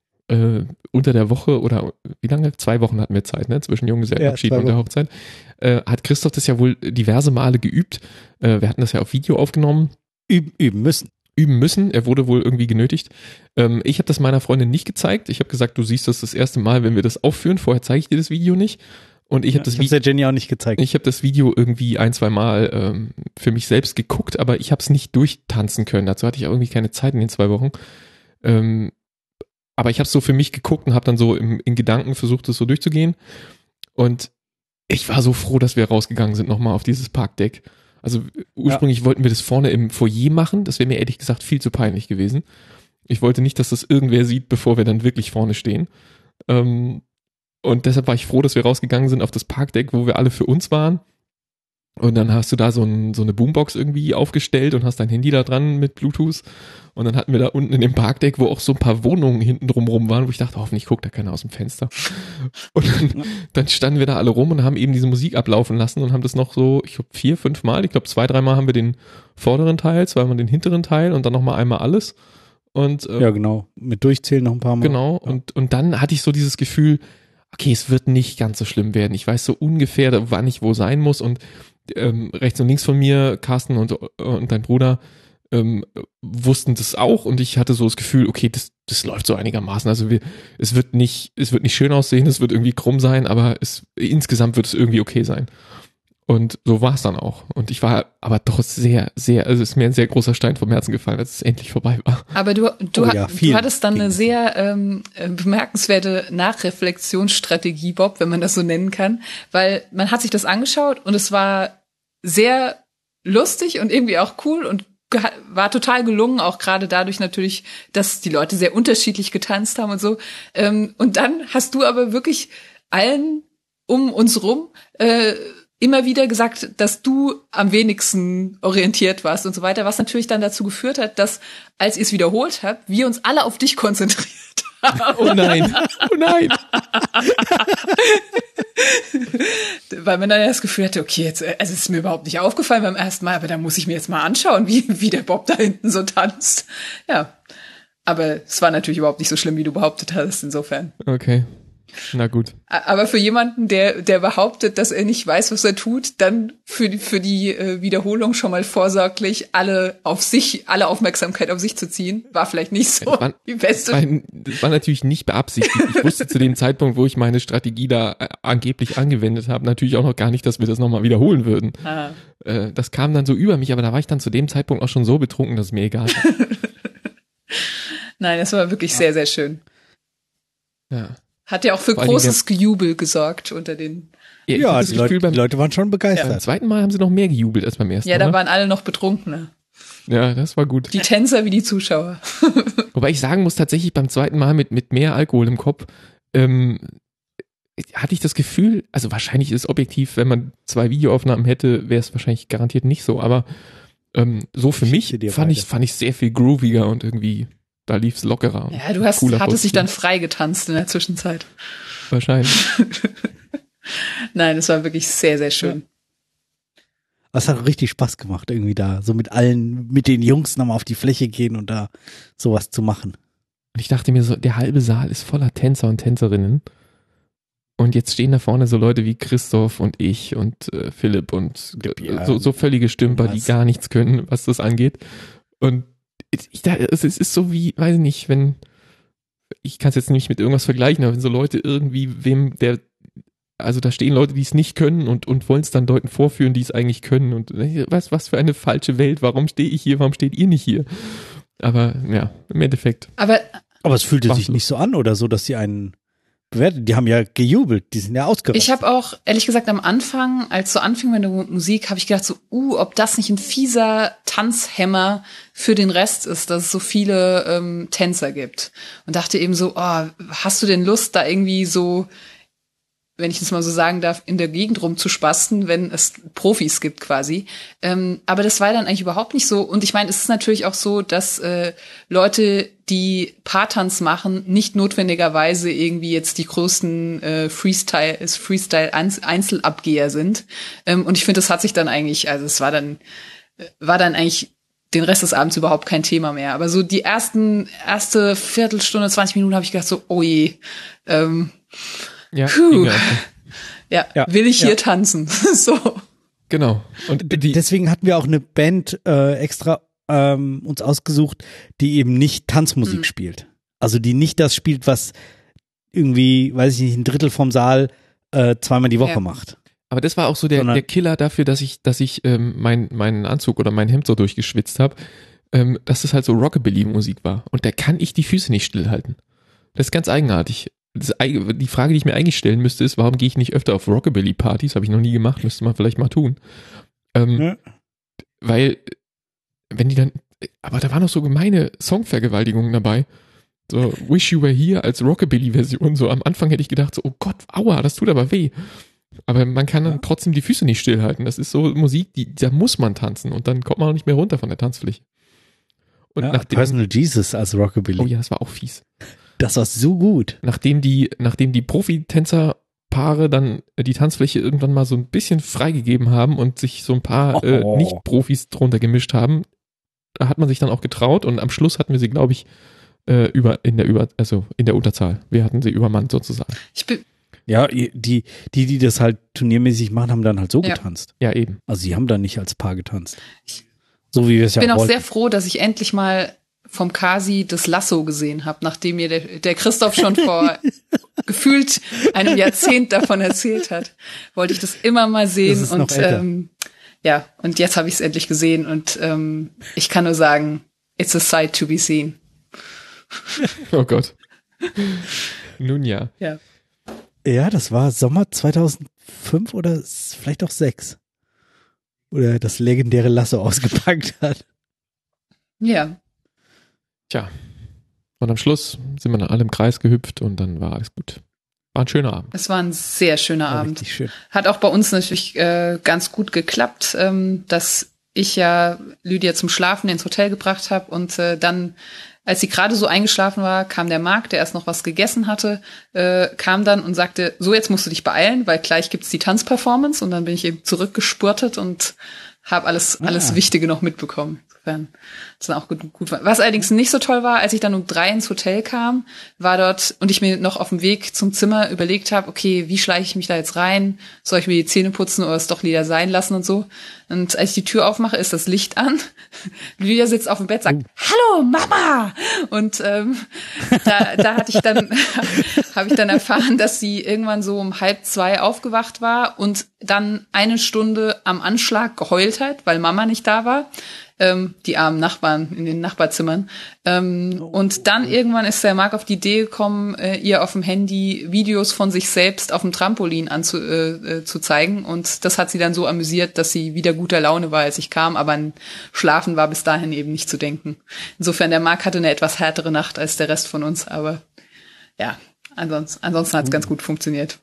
äh, unter der Woche oder wie lange? Zwei Wochen hatten wir Zeit, ne? Zwischen Junggesellenabschied Ja, und der Hochzeit. Äh, hat Christoph das ja wohl diverse Male geübt. Äh, wir hatten das ja auf Video aufgenommen. Üben, üben müssen. Üben müssen. Er wurde wohl irgendwie genötigt. Ähm, ich habe das meiner Freundin nicht gezeigt. Ich habe gesagt, du siehst das das erste Mal, wenn wir das aufführen. Vorher zeige ich dir das Video nicht. Und ich habe Ja, das ich hab's der Jenny auch nicht gezeigt. Ich habe das Video irgendwie ein, zwei Mal ähm, für mich selbst geguckt, aber ich habe es nicht durchtanzen können. Dazu hatte ich auch irgendwie keine Zeit in den zwei Wochen. Ähm, aber ich habe es so für mich geguckt und habe dann so im, in Gedanken versucht, das so durchzugehen. Und ich war so froh, dass wir rausgegangen sind nochmal auf dieses Parkdeck. Also ursprünglich ja. wollten wir das vorne im Foyer machen. Das wäre mir ehrlich gesagt viel zu peinlich gewesen. Ich wollte nicht, dass das irgendwer sieht, bevor wir dann wirklich vorne stehen. Ähm, Und deshalb war ich froh, dass wir rausgegangen sind auf das Parkdeck, wo wir alle für uns waren. Und dann hast du da so, ein, so eine Boombox irgendwie aufgestellt und hast dein Handy da dran mit Bluetooth. Und dann hatten wir da unten in dem Parkdeck, wo auch so ein paar Wohnungen hinten drumrum waren, wo ich dachte, hoffentlich guckt da keiner aus dem Fenster. Und dann, dann standen wir da alle rum und haben eben diese Musik ablaufen lassen und haben das noch so, ich glaube vier, fünf Mal, ich glaube zwei, dreimal haben wir den vorderen Teil, zweimal den hinteren Teil und dann nochmal einmal alles. Und, äh, ja, genau. Mit Durchzählen noch ein paar Mal. Genau. Ja. Und, und dann hatte ich so dieses Gefühl, okay, es wird nicht ganz so schlimm werden. Ich weiß so ungefähr, wann ich wo sein muss und ähm, rechts und links von mir, Carsten und, und dein Bruder, ähm, wussten das auch und ich hatte so das Gefühl, okay, das, das läuft so einigermaßen. Also wir, es wird nicht, es wird nicht schön aussehen, es wird irgendwie krumm sein, aber es, insgesamt wird es irgendwie okay sein. Und so war es dann auch. Und ich war aber doch sehr, sehr, also es ist mir ein sehr großer Stein vom Herzen gefallen, als es endlich vorbei war. Aber du, du, oh ja, du hattest dann eine sehr ähm, bemerkenswerte Nachreflexionsstrategie, Bob, wenn man das so nennen kann, weil man hat sich das angeschaut und es war sehr lustig und irgendwie auch cool und war total gelungen, auch gerade dadurch natürlich, dass die Leute sehr unterschiedlich getanzt haben und so. Und dann hast du aber wirklich allen um uns rum äh, immer wieder gesagt, dass du am wenigsten orientiert warst und so weiter, was natürlich dann dazu geführt hat, dass, als ihr es wiederholt habt, wir uns alle auf dich konzentriert haben. Oh nein, oh nein. Weil man dann das Gefühl hatte, okay, jetzt, also es ist mir überhaupt nicht aufgefallen beim ersten Mal, aber da muss ich mir jetzt mal anschauen, wie, wie der Bob da hinten so tanzt. Ja, aber es war natürlich überhaupt nicht so schlimm, wie du behauptet hast, insofern. Okay. Na gut. Aber für jemanden, der der behauptet, dass er nicht weiß, was er tut, dann für die, für die äh, Wiederholung schon mal vorsorglich alle auf sich, alle Aufmerksamkeit auf sich zu ziehen, war vielleicht nicht so das war, die beste. Das war, das war natürlich nicht beabsichtigt. Ich wusste zu dem Zeitpunkt, wo ich meine Strategie da äh, angeblich angewendet habe, natürlich auch noch gar nicht, dass wir das nochmal wiederholen würden. Ah. Äh, das kam dann so über mich, aber da war ich dann zu dem Zeitpunkt auch schon so betrunken, dass es mir egal war. Nein, das war wirklich ja. sehr, sehr schön. Ja. Hat ja auch für großes Gejubel gesorgt unter den. Ja, ja die, Leute, beim, die Leute waren schon begeistert. Ja, beim zweiten Mal haben sie noch mehr gejubelt als beim ersten Mal. Ja, da waren alle noch betrunkener. Ja, das war gut. Die Tänzer wie die Zuschauer. Wobei ich sagen muss, tatsächlich beim zweiten Mal mit, mit mehr Alkohol im Kopf, ähm, hatte ich das Gefühl, also wahrscheinlich ist es objektiv, wenn man zwei Videoaufnahmen hätte, wäre es wahrscheinlich garantiert nicht so, aber ähm, so für mich fand ich, fand ich sehr viel grooviger und irgendwie da lief's lockerer. Ja, du hast, hattest dich dann frei getanzt in der Zwischenzeit. Wahrscheinlich. Nein, es war wirklich sehr, sehr schön. Es hat richtig Spaß gemacht, irgendwie da so mit allen, mit den Jungs nochmal auf die Fläche gehen und da sowas zu machen. Und ich dachte mir so, der halbe Saal ist voller Tänzer und Tänzerinnen. Und jetzt stehen da vorne so Leute wie Christoph und ich und äh, Philipp und äh, so, so völlige Stümper, die gar nichts können, was das angeht. Und ich dachte, es ist so wie, weiß ich nicht, wenn, ich kann es jetzt nicht mit irgendwas vergleichen, aber wenn so Leute irgendwie, wem der, also da stehen Leute, die es nicht können und, und wollen es dann Leuten vorführen, die es eigentlich können und was, was für eine falsche Welt, warum stehe ich hier, warum steht ihr nicht hier? Aber ja, im Endeffekt. Aber, aber es fühlte sich nicht so an oder so, dass sie einen bewertet. Die haben ja gejubelt, die sind ja ausgerastet. Ich habe auch, ehrlich gesagt, am Anfang, als so anfing mit der Musik, habe ich gedacht so, uh, ob das nicht ein fieser Tanzhämmer für den Rest ist, dass es so viele ähm, Tänzer gibt. Und dachte eben so, oh, hast du denn Lust, da irgendwie so, wenn ich das mal so sagen darf, in der Gegend rumzuspasten, wenn es Profis gibt quasi. Ähm, aber das war dann eigentlich überhaupt nicht so. Und ich meine, es ist natürlich auch so, dass äh, Leute, die Paartanz machen, nicht notwendigerweise irgendwie jetzt die größten äh, Freestyle, Freestyle-Einzelabgeher sind. Ähm, und ich finde, das hat sich dann eigentlich, also es war dann, war dann eigentlich den Rest des Abends überhaupt kein Thema mehr. Aber so die ersten, erste Viertelstunde, zwanzig Minuten habe ich gedacht so, oh je, ähm, ja, puh, ja, Ja, will ich hier ja. tanzen? So. Genau. Und die, Deswegen hatten wir auch eine Band äh, extra ähm, uns ausgesucht, die eben nicht Tanzmusik Mhm. spielt. Also die nicht das spielt, was irgendwie, weiß ich nicht, ein Drittel vom Saal äh, zweimal die Woche Ja. macht. aber das war auch so der, Sondern- der Killer dafür, dass ich, dass ich ähm, mein, meinen Anzug oder mein Hemd so durchgeschwitzt habe, ähm, dass es halt so Rockabilly-Musik war. Und da kann ich die Füße nicht stillhalten. Das ist ganz eigenartig. Das, eig- die Frage, die ich mir eigentlich stellen müsste, ist, warum gehe ich nicht öfter auf Rockabilly-Partys? Habe ich noch nie gemacht, müsste man vielleicht mal tun. Ähm, Ja. Weil, wenn die dann, aber da waren noch so gemeine Songvergewaltigungen dabei. So, Wish You Were Here als Rockabilly-Version. So am Anfang hätte ich gedacht, so, oh Gott, aua, das tut aber weh. Aber man kann dann Ja. trotzdem die Füße nicht stillhalten. Das ist so Musik, die, da muss man tanzen und dann kommt man auch nicht mehr runter von der Tanzfläche. Und Ja, nachdem, Personal Jesus als Rockabilly. oh ja, das war auch fies. Das war so gut. Nachdem die, nachdem die Profitänzerpaare dann die Tanzfläche irgendwann mal so ein bisschen freigegeben haben und sich so ein paar äh, Oh. Nicht-Profis drunter gemischt haben, da hat man sich dann auch getraut und am Schluss hatten wir sie, glaube ich, äh, über, in der über, also in der Unterzahl. Wir hatten sie übermannt sozusagen. Ich bin, Ja, die, die, die das halt turniermäßig machen, haben dann halt so Ja. getanzt. Ja, eben. Also sie haben dann nicht als Paar getanzt. So wie wir es ja bin auch wollten. sehr froh, dass ich endlich mal vom Kasi das Lasso gesehen habe, nachdem mir der, der Christoph schon vor gefühlt einem Jahrzehnt davon erzählt hat. Wollte ich das immer mal sehen Das ist noch und älter. ähm, ja, und jetzt habe ich es endlich gesehen und ähm, ich kann nur sagen, it's a sight to be seen. Oh Gott. Nun ja. Ja. Ja, das war Sommer zweitausendfünf oder s- vielleicht auch sechs. Oder das legendäre Lasso ausgepackt hat. Ja. Tja. Und am Schluss sind wir dann alle im Kreis gehüpft und dann war alles gut. War ein schöner Abend. Es war ein sehr schöner War Abend. richtig schön. Hat auch bei uns natürlich äh, ganz gut geklappt, ähm, dass ich ja Lydia zum Schlafen ins Hotel gebracht habe und äh, dann, als sie gerade so eingeschlafen war, kam der Marc, der erst noch was gegessen hatte, äh, kam dann und sagte, so jetzt musst du dich beeilen, weil gleich gibt's die Tanzperformance und dann bin ich eben zurückgespurtet und habe alles alles Ah. Wichtige noch mitbekommen. Insofern, das dann auch gut, gut war. Was allerdings nicht so toll war, als ich dann um drei ins Hotel kam, war dort und ich mir noch auf dem Weg zum Zimmer überlegt habe, okay, wie schleiche ich mich da jetzt rein? Soll ich mir die Zähne putzen oder es doch lieber sein lassen und so? Und als ich die Tür aufmache, ist das Licht an. Lydia sitzt auf dem Bett, sagt, hallo Mama! Und ähm, da, da hatte ich dann, habe ich dann erfahren, dass sie irgendwann so um halb zwei aufgewacht war und dann eine Stunde am Anschlag geheult hat, weil Mama nicht da war. Ähm, die armen Nachbarn in den Nachbarzimmern. Ähm, und dann irgendwann ist der Marc auf die Idee gekommen, äh, ihr auf dem Handy Videos von sich selbst auf dem Trampolin anzu, äh, äh, zu zeigen. Und das hat sie dann so amüsiert, dass sie wieder guter Laune war, als ich kam. Aber an Schlafen war bis dahin eben nicht zu denken. Insofern, der Marc hatte eine etwas härtere Nacht als der Rest von uns. Aber ja, ansonsten, ansonsten hat es ganz gut funktioniert.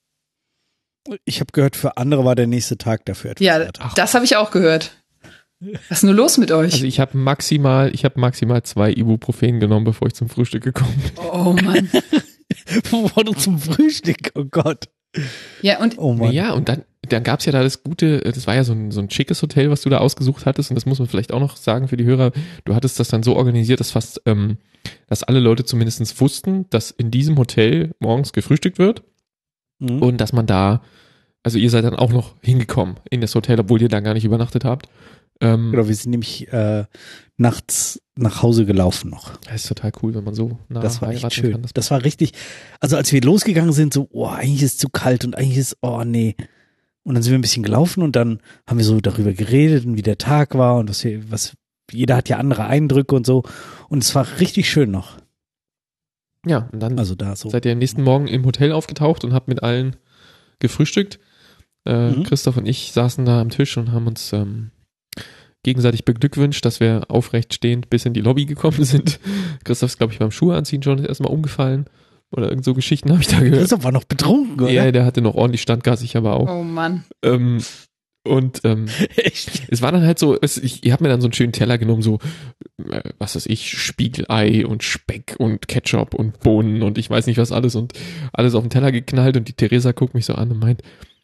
Ich habe gehört, für andere war der nächste Tag dafür etwas Ja, härter. das habe ich auch gehört. Was ist nur los mit euch? Also ich habe maximal, ich habe maximal zwei Ibuprofen genommen, bevor ich zum Frühstück gekommen bin. Oh Mann. Wurde zum Frühstück, oh Gott. Ja, und Oh Mann. Ja, und dann, dann gab's ja da das gute, das war ja so ein, so ein schickes Hotel, was du da ausgesucht hattest, und das muss man vielleicht auch noch sagen für die Hörer, du hattest das dann so organisiert, dass fast, ähm, dass alle Leute zumindest wussten, dass in diesem Hotel morgens gefrühstückt wird Mhm. und dass man da, also ihr seid dann auch noch hingekommen in das Hotel, obwohl ihr da gar nicht übernachtet habt. Ähm, Genau, wir sind nämlich äh, nachts nach Hause gelaufen noch. Das ist total cool, wenn man so nah Das war echt heiraten schön. kann. Das war richtig, also als wir losgegangen sind, so, oh, eigentlich ist es zu kalt und eigentlich ist, oh nee. Und dann sind wir ein bisschen gelaufen und dann haben wir so darüber geredet und wie der Tag war und was wir, was, jeder hat ja andere Eindrücke und so. Und es war richtig schön noch. Ja, und dann Also da so. seid ihr am nächsten Morgen im Hotel aufgetaucht und habt mit allen gefrühstückt. Äh, Mhm. Christoph und ich saßen da am Tisch und haben uns ähm, gegenseitig beglückwünscht, dass wir aufrecht stehend bis in die Lobby gekommen sind. Christoph ist, glaube ich, beim Schuhe anziehen schon erstmal umgefallen. Oder irgend so Geschichten habe ich da gehört. Christoph war noch betrunken, oder? Ja, der hatte noch ordentlich Standgas, ich aber auch. oh Mann. Ähm, und ähm, Echt? es war dann halt so, es, ich, ich habe mir dann so einen schönen Teller genommen, so, äh, was weiß ich, Spiegelei und Speck und Ketchup und Bohnen und ich weiß nicht was alles und alles auf den Teller geknallt und die Theresa guckt mich so an und meint,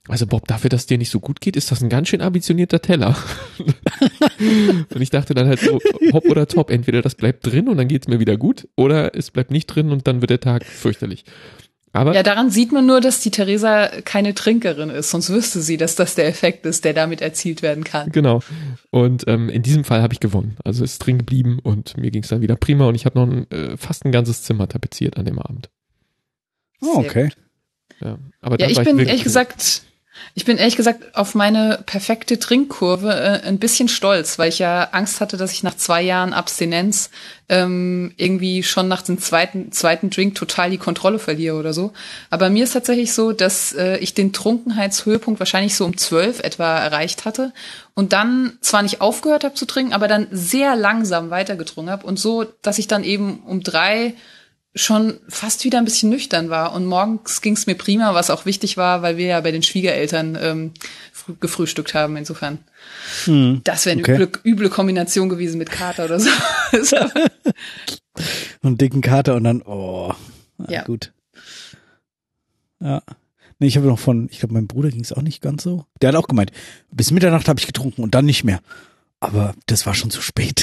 Also Bob, dafür, dass es dir nicht so gut geht, ist das ein ganz schön ambitionierter Teller. Und ich dachte dann halt so, hopp oder top, entweder das bleibt drin und dann geht's mir wieder gut oder es bleibt nicht drin und dann wird der Tag fürchterlich. Aber ja, daran sieht man nur, dass die Theresa keine Trinkerin ist, sonst wüsste sie, dass das der Effekt ist, der damit erzielt werden kann. Genau. Und ähm, in diesem Fall habe ich gewonnen. Also es ist drin geblieben und mir ging es dann wieder prima und ich habe noch ein, äh, fast ein ganzes Zimmer tapeziert an dem Abend. Oh, okay. Ja, aber Ja, dann ich war bin wirklich- ehrlich gesagt, ich bin ehrlich gesagt auf meine perfekte Trinkkurve äh, ein bisschen stolz, weil ich ja Angst hatte, dass ich nach zwei Jahren Abstinenz ähm, irgendwie schon nach dem zweiten zweiten Drink total die Kontrolle verliere oder so. Aber mir ist tatsächlich so, dass äh, ich den Trunkenheitshöhepunkt wahrscheinlich so um zwölf etwa erreicht hatte und dann zwar nicht aufgehört habe zu trinken, aber dann sehr langsam weitergetrunken habe und so, dass ich dann eben um drei schon fast wieder ein bisschen nüchtern war. Und morgens ging es mir prima, was auch wichtig war, weil wir ja bei den Schwiegereltern ähm, früh, gefrühstückt haben. Insofern, Hm. das wäre eine Okay. üble, üble Kombination gewesen mit Kater oder so. So. einen dicken Kater und dann, oh, na, Ja. gut. Ja. Nee, ich habe noch von, ich glaube, meinem Bruder ging es auch nicht ganz so. Der hat auch gemeint, bis Mitternacht habe ich getrunken und dann nicht mehr. Aber das war schon zu spät.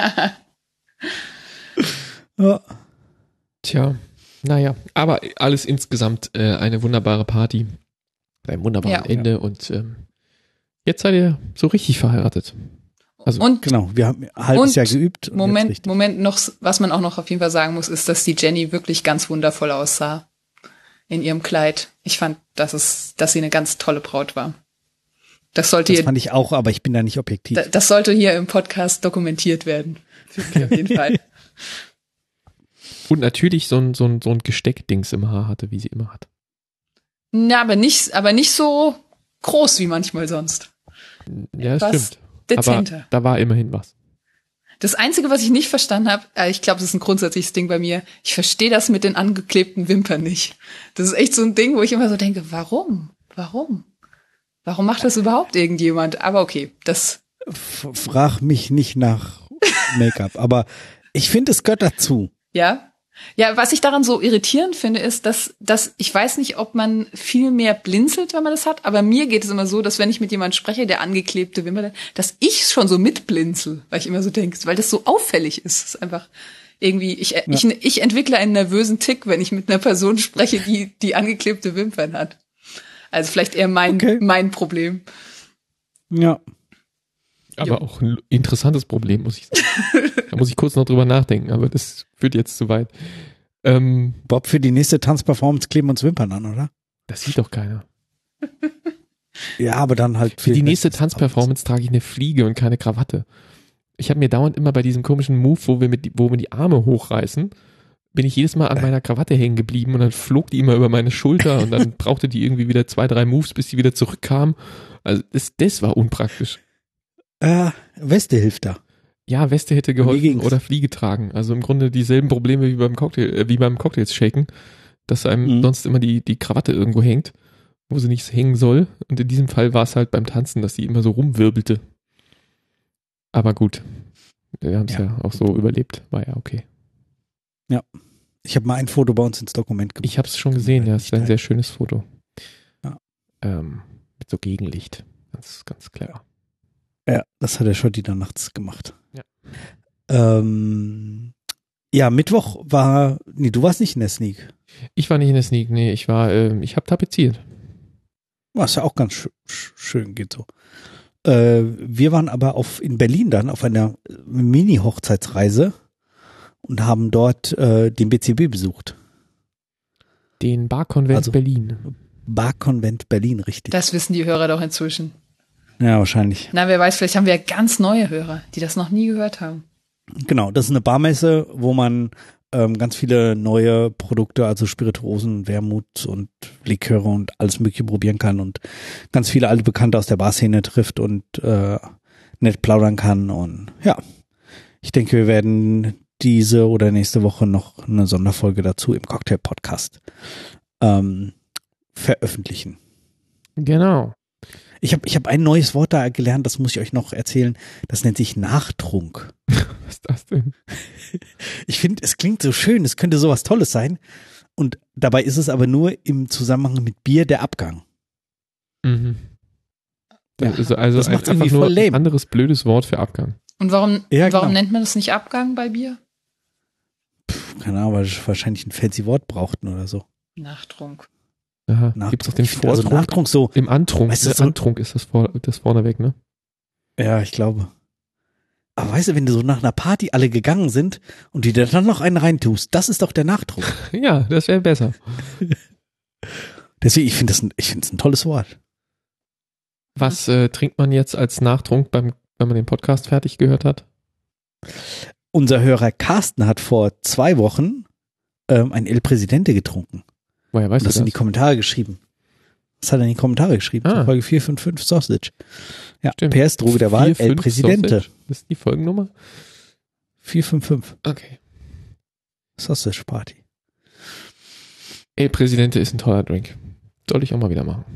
Ja. Tja, naja, aber alles insgesamt äh, eine wunderbare Party. Ein wunderbares Ja. Ende und ähm, jetzt seid ihr so richtig verheiratet. Also Und Genau, wir haben ein halbes Und Jahr geübt. und jetzt Moment, richtig. Moment noch, was man auch noch auf jeden Fall sagen muss, ist, dass die Jenny wirklich ganz wundervoll aussah in ihrem Kleid. Ich fand, dass es, dass sie eine ganz tolle Braut war. Das sollte Das hier, fand ich auch, aber ich bin da nicht objektiv. da- das sollte hier im Podcast dokumentiert werden. Für mich auf jeden Fall. und natürlich so ein, so ein, so ein Gesteckdings im Haar hatte, wie sie immer hat. Na, aber nicht, aber nicht so groß wie manchmal sonst. Ja, das Etwas stimmt. Dezenter. Aber da war immerhin was. Das Einzige, was ich nicht verstanden habe, äh, ich glaube, das ist ein grundsätzliches Ding bei mir, ich verstehe das mit den angeklebten Wimpern nicht. Das ist echt so ein Ding, wo ich immer so denke, warum? Warum? Warum macht das überhaupt irgendjemand? Aber okay, das, F- Frag mich nicht nach Make-up, aber ich finde, es gehört dazu. ja. Ja, was ich daran so irritierend finde, ist, dass, dass ich weiß nicht, ob man viel mehr blinzelt, wenn man das hat, aber mir geht es immer so, dass wenn ich mit jemandem spreche, der angeklebte Wimpern hat, dass ich schon so mitblinzel, weil ich immer so denke, weil das so auffällig ist. Das ist einfach irgendwie, ich, ja. ich, ich entwickle einen nervösen Tick, wenn ich mit einer Person spreche, die, die angeklebte Wimpern hat. Also vielleicht eher mein, Okay. mein Problem. Ja. Aber Jo. auch ein interessantes Problem, muss ich sagen. Da muss ich kurz noch drüber nachdenken, aber das führt jetzt zu weit. Ähm, Bob, für die nächste Tanzperformance kleben uns Wimpern an, oder? das sieht doch keiner. Ja, aber dann halt Für viel die nächste besseres Tanzperformance trage ich eine Fliege und keine Krawatte. Ich habe mir dauernd immer bei diesem komischen Move, wo wir, mit, wo wir die Arme hochreißen, bin ich jedes Mal an meiner Krawatte hängen geblieben und dann flog die immer über meine Schulter und dann brauchte die irgendwie wieder zwei, drei Moves, bis die wieder zurückkam. Also das, das war unpraktisch. Äh, Weste hilft da. Ja, Weste hätte Mir geholfen ging's. oder Fliege tragen. Also im Grunde dieselben Probleme wie beim Cocktail, äh, wie beim Cocktails shaken, dass einem Mhm. sonst immer die, die Krawatte irgendwo hängt, wo sie nicht hängen soll. Und in diesem Fall war es halt beim Tanzen, dass sie immer so rumwirbelte. Aber gut. Wir haben es ja. Ja. auch so überlebt. War ja okay. Ich habe mal ein Foto bei uns ins Dokument gemacht. Ich habe es schon gesehen, ja, es ist ein sehr schönes Foto. Ja. Ähm, mit so Gegenlicht. Ganz, ganz clever. Ja, das hat der Schotti dann nachts gemacht. Ja. Ähm, ja, Mittwoch war, nee, du warst nicht in der Sneak. Ich war nicht in der Sneak, nee, ich war, ähm, ich habe tapeziert. Was ja auch ganz sch sch schön geht so. Äh, wir waren aber auf in Berlin dann auf einer Mini-Hochzeitsreise und haben dort äh, den B C B besucht. Den Barkonvent Also- Berlin. Barkonvent Berlin, richtig. Das wissen die Hörer doch inzwischen. Ja, wahrscheinlich. Na, wer weiß, vielleicht haben wir ja ganz neue Hörer, die das noch nie gehört haben. Genau, das ist eine Barmesse, wo man ähm, ganz viele neue Produkte, also Spirituosen, Wermut und Liköre und alles Mögliche probieren kann und ganz viele alte Bekannte aus der Barszene trifft und äh, nett plaudern kann. Und ja, ich denke, wir werden diese oder nächste Woche noch eine Sonderfolge dazu im Cocktail-Podcast ähm, veröffentlichen. Genau. Ich habe ich hab ein neues Wort da gelernt, das muss ich euch noch erzählen. Das nennt sich Nachtrunk. Was ist das denn? Ich finde, es klingt so schön, es könnte sowas Tolles sein. Und dabei ist es aber nur im Zusammenhang mit Bier der Abgang. Mhm. Ja, also also das ein, macht's einfach irgendwie nur voll lame. ein anderes blödes Wort für Abgang. Und warum, Ja, warum genau. nennt man das nicht Abgang bei Bier? Keine Ahnung, weil ich wahrscheinlich ein fancy Wort brauchten oder so. Nachtrunk. Aha. Nachtrunk. Gibt es auch den Ich find also Vortrunk? Nachtrunk so. Im Antrunk. Weißt du, ne? so- Antrunk ist das, vor, das vorneweg, ne? Ja, ich glaube. Aber weißt du, wenn du so nach einer Party alle gegangen sind und du dir dann noch einen reintust, das ist doch der Nachtrunk. Ja, das wäre besser. Deswegen, ich finde das ein, ich finde es ein tolles Wort. Was äh, trinkt man jetzt als Nachtrunk, beim, wenn man den Podcast fertig gehört hat? Unser Hörer Carsten hat vor zwei Wochen ähm, ein El Presidente getrunken. Woher weißt Und das du in die das? Kommentare geschrieben. Das hat er in die Kommentare geschrieben. Ah. Zur Folge vier fünf fünf Sausage. Ja, Stimmt. P S Droge der Wahl, Vier, El fünf Presidente. Sausage? Das ist die Folgennummer? vier fünf fünf Okay. Sausage Party. El Presidente ist ein toller Drink. Soll ich auch mal wieder machen.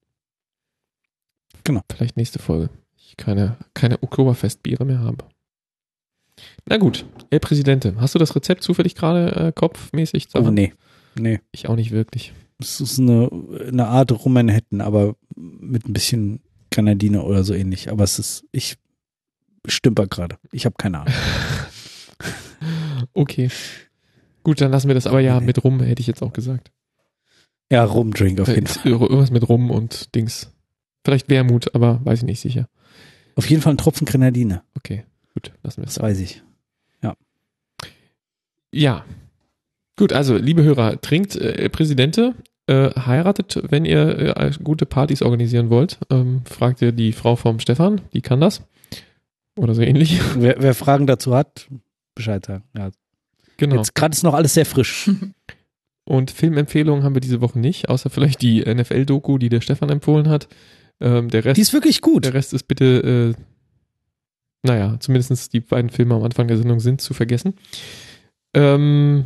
Genau. Vielleicht nächste Folge. Ich keine, keine Oktoberfestbiere mehr habe. Na gut, El Presidente. Hast du das Rezept zufällig gerade äh, kopfmäßig? zur Oh, Hand? nee. Nee. Ich auch nicht wirklich. Es ist eine, eine Art Rum Manhattan, aber mit ein bisschen Grenadine oder so ähnlich. Aber es ist, ich stümper gerade. Ich habe keine Ahnung. Okay. Gut, dann lassen wir das. Aber ja, mit Rum hätte ich jetzt auch gesagt. Ja, Rumdrink auf jeden Äh, Fall. Irgendwas mit Rum und Dings. Vielleicht Wermut, aber weiß ich nicht sicher. Auf jeden Fall ein Tropfen Grenadine. Okay, gut, lassen wir es. Das weiß ich. Ja. Gut, also, liebe Hörer, trinkt äh, El Presidente, äh, heiratet, wenn ihr äh, gute Partys organisieren wollt. Ähm, fragt ihr die Frau vom Stefan, die kann das. Oder so ähnlich. Wer, wer Fragen dazu hat, Bescheid sagen. Ja. Genau. Jetzt gerade ist noch alles sehr frisch. Und Filmempfehlungen haben wir diese Woche nicht, außer vielleicht die N F L-Doku, die der Stefan empfohlen hat. Ähm, der Rest, Die ist wirklich gut. der Rest ist bitte, äh, naja, zumindest die beiden Filme am Anfang der Sendung sind zu vergessen. Ähm,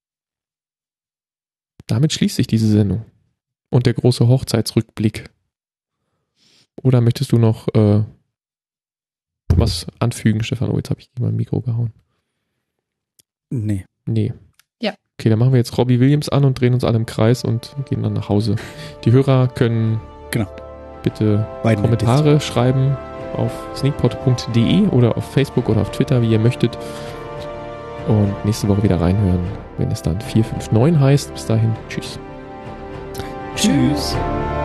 damit schließt sich diese Sendung. Und der große Hochzeitsrückblick. Oder möchtest du noch äh, was anfügen, Stefan? Oh, jetzt habe ich gegen mein Mikro gehauen. Nee. Nee. Ja. Okay, dann machen wir jetzt Robbie Williams an und drehen uns alle im Kreis und gehen dann nach Hause. Die Hörer können Genau. bitte Beiden Kommentare schreiben auf sneakpot punkt de oder auf Facebook oder auf Twitter, wie ihr möchtet. Und nächste Woche wieder reinhören, wenn es dann vier fünf neun heißt. Bis dahin, tschüss. Tschüss.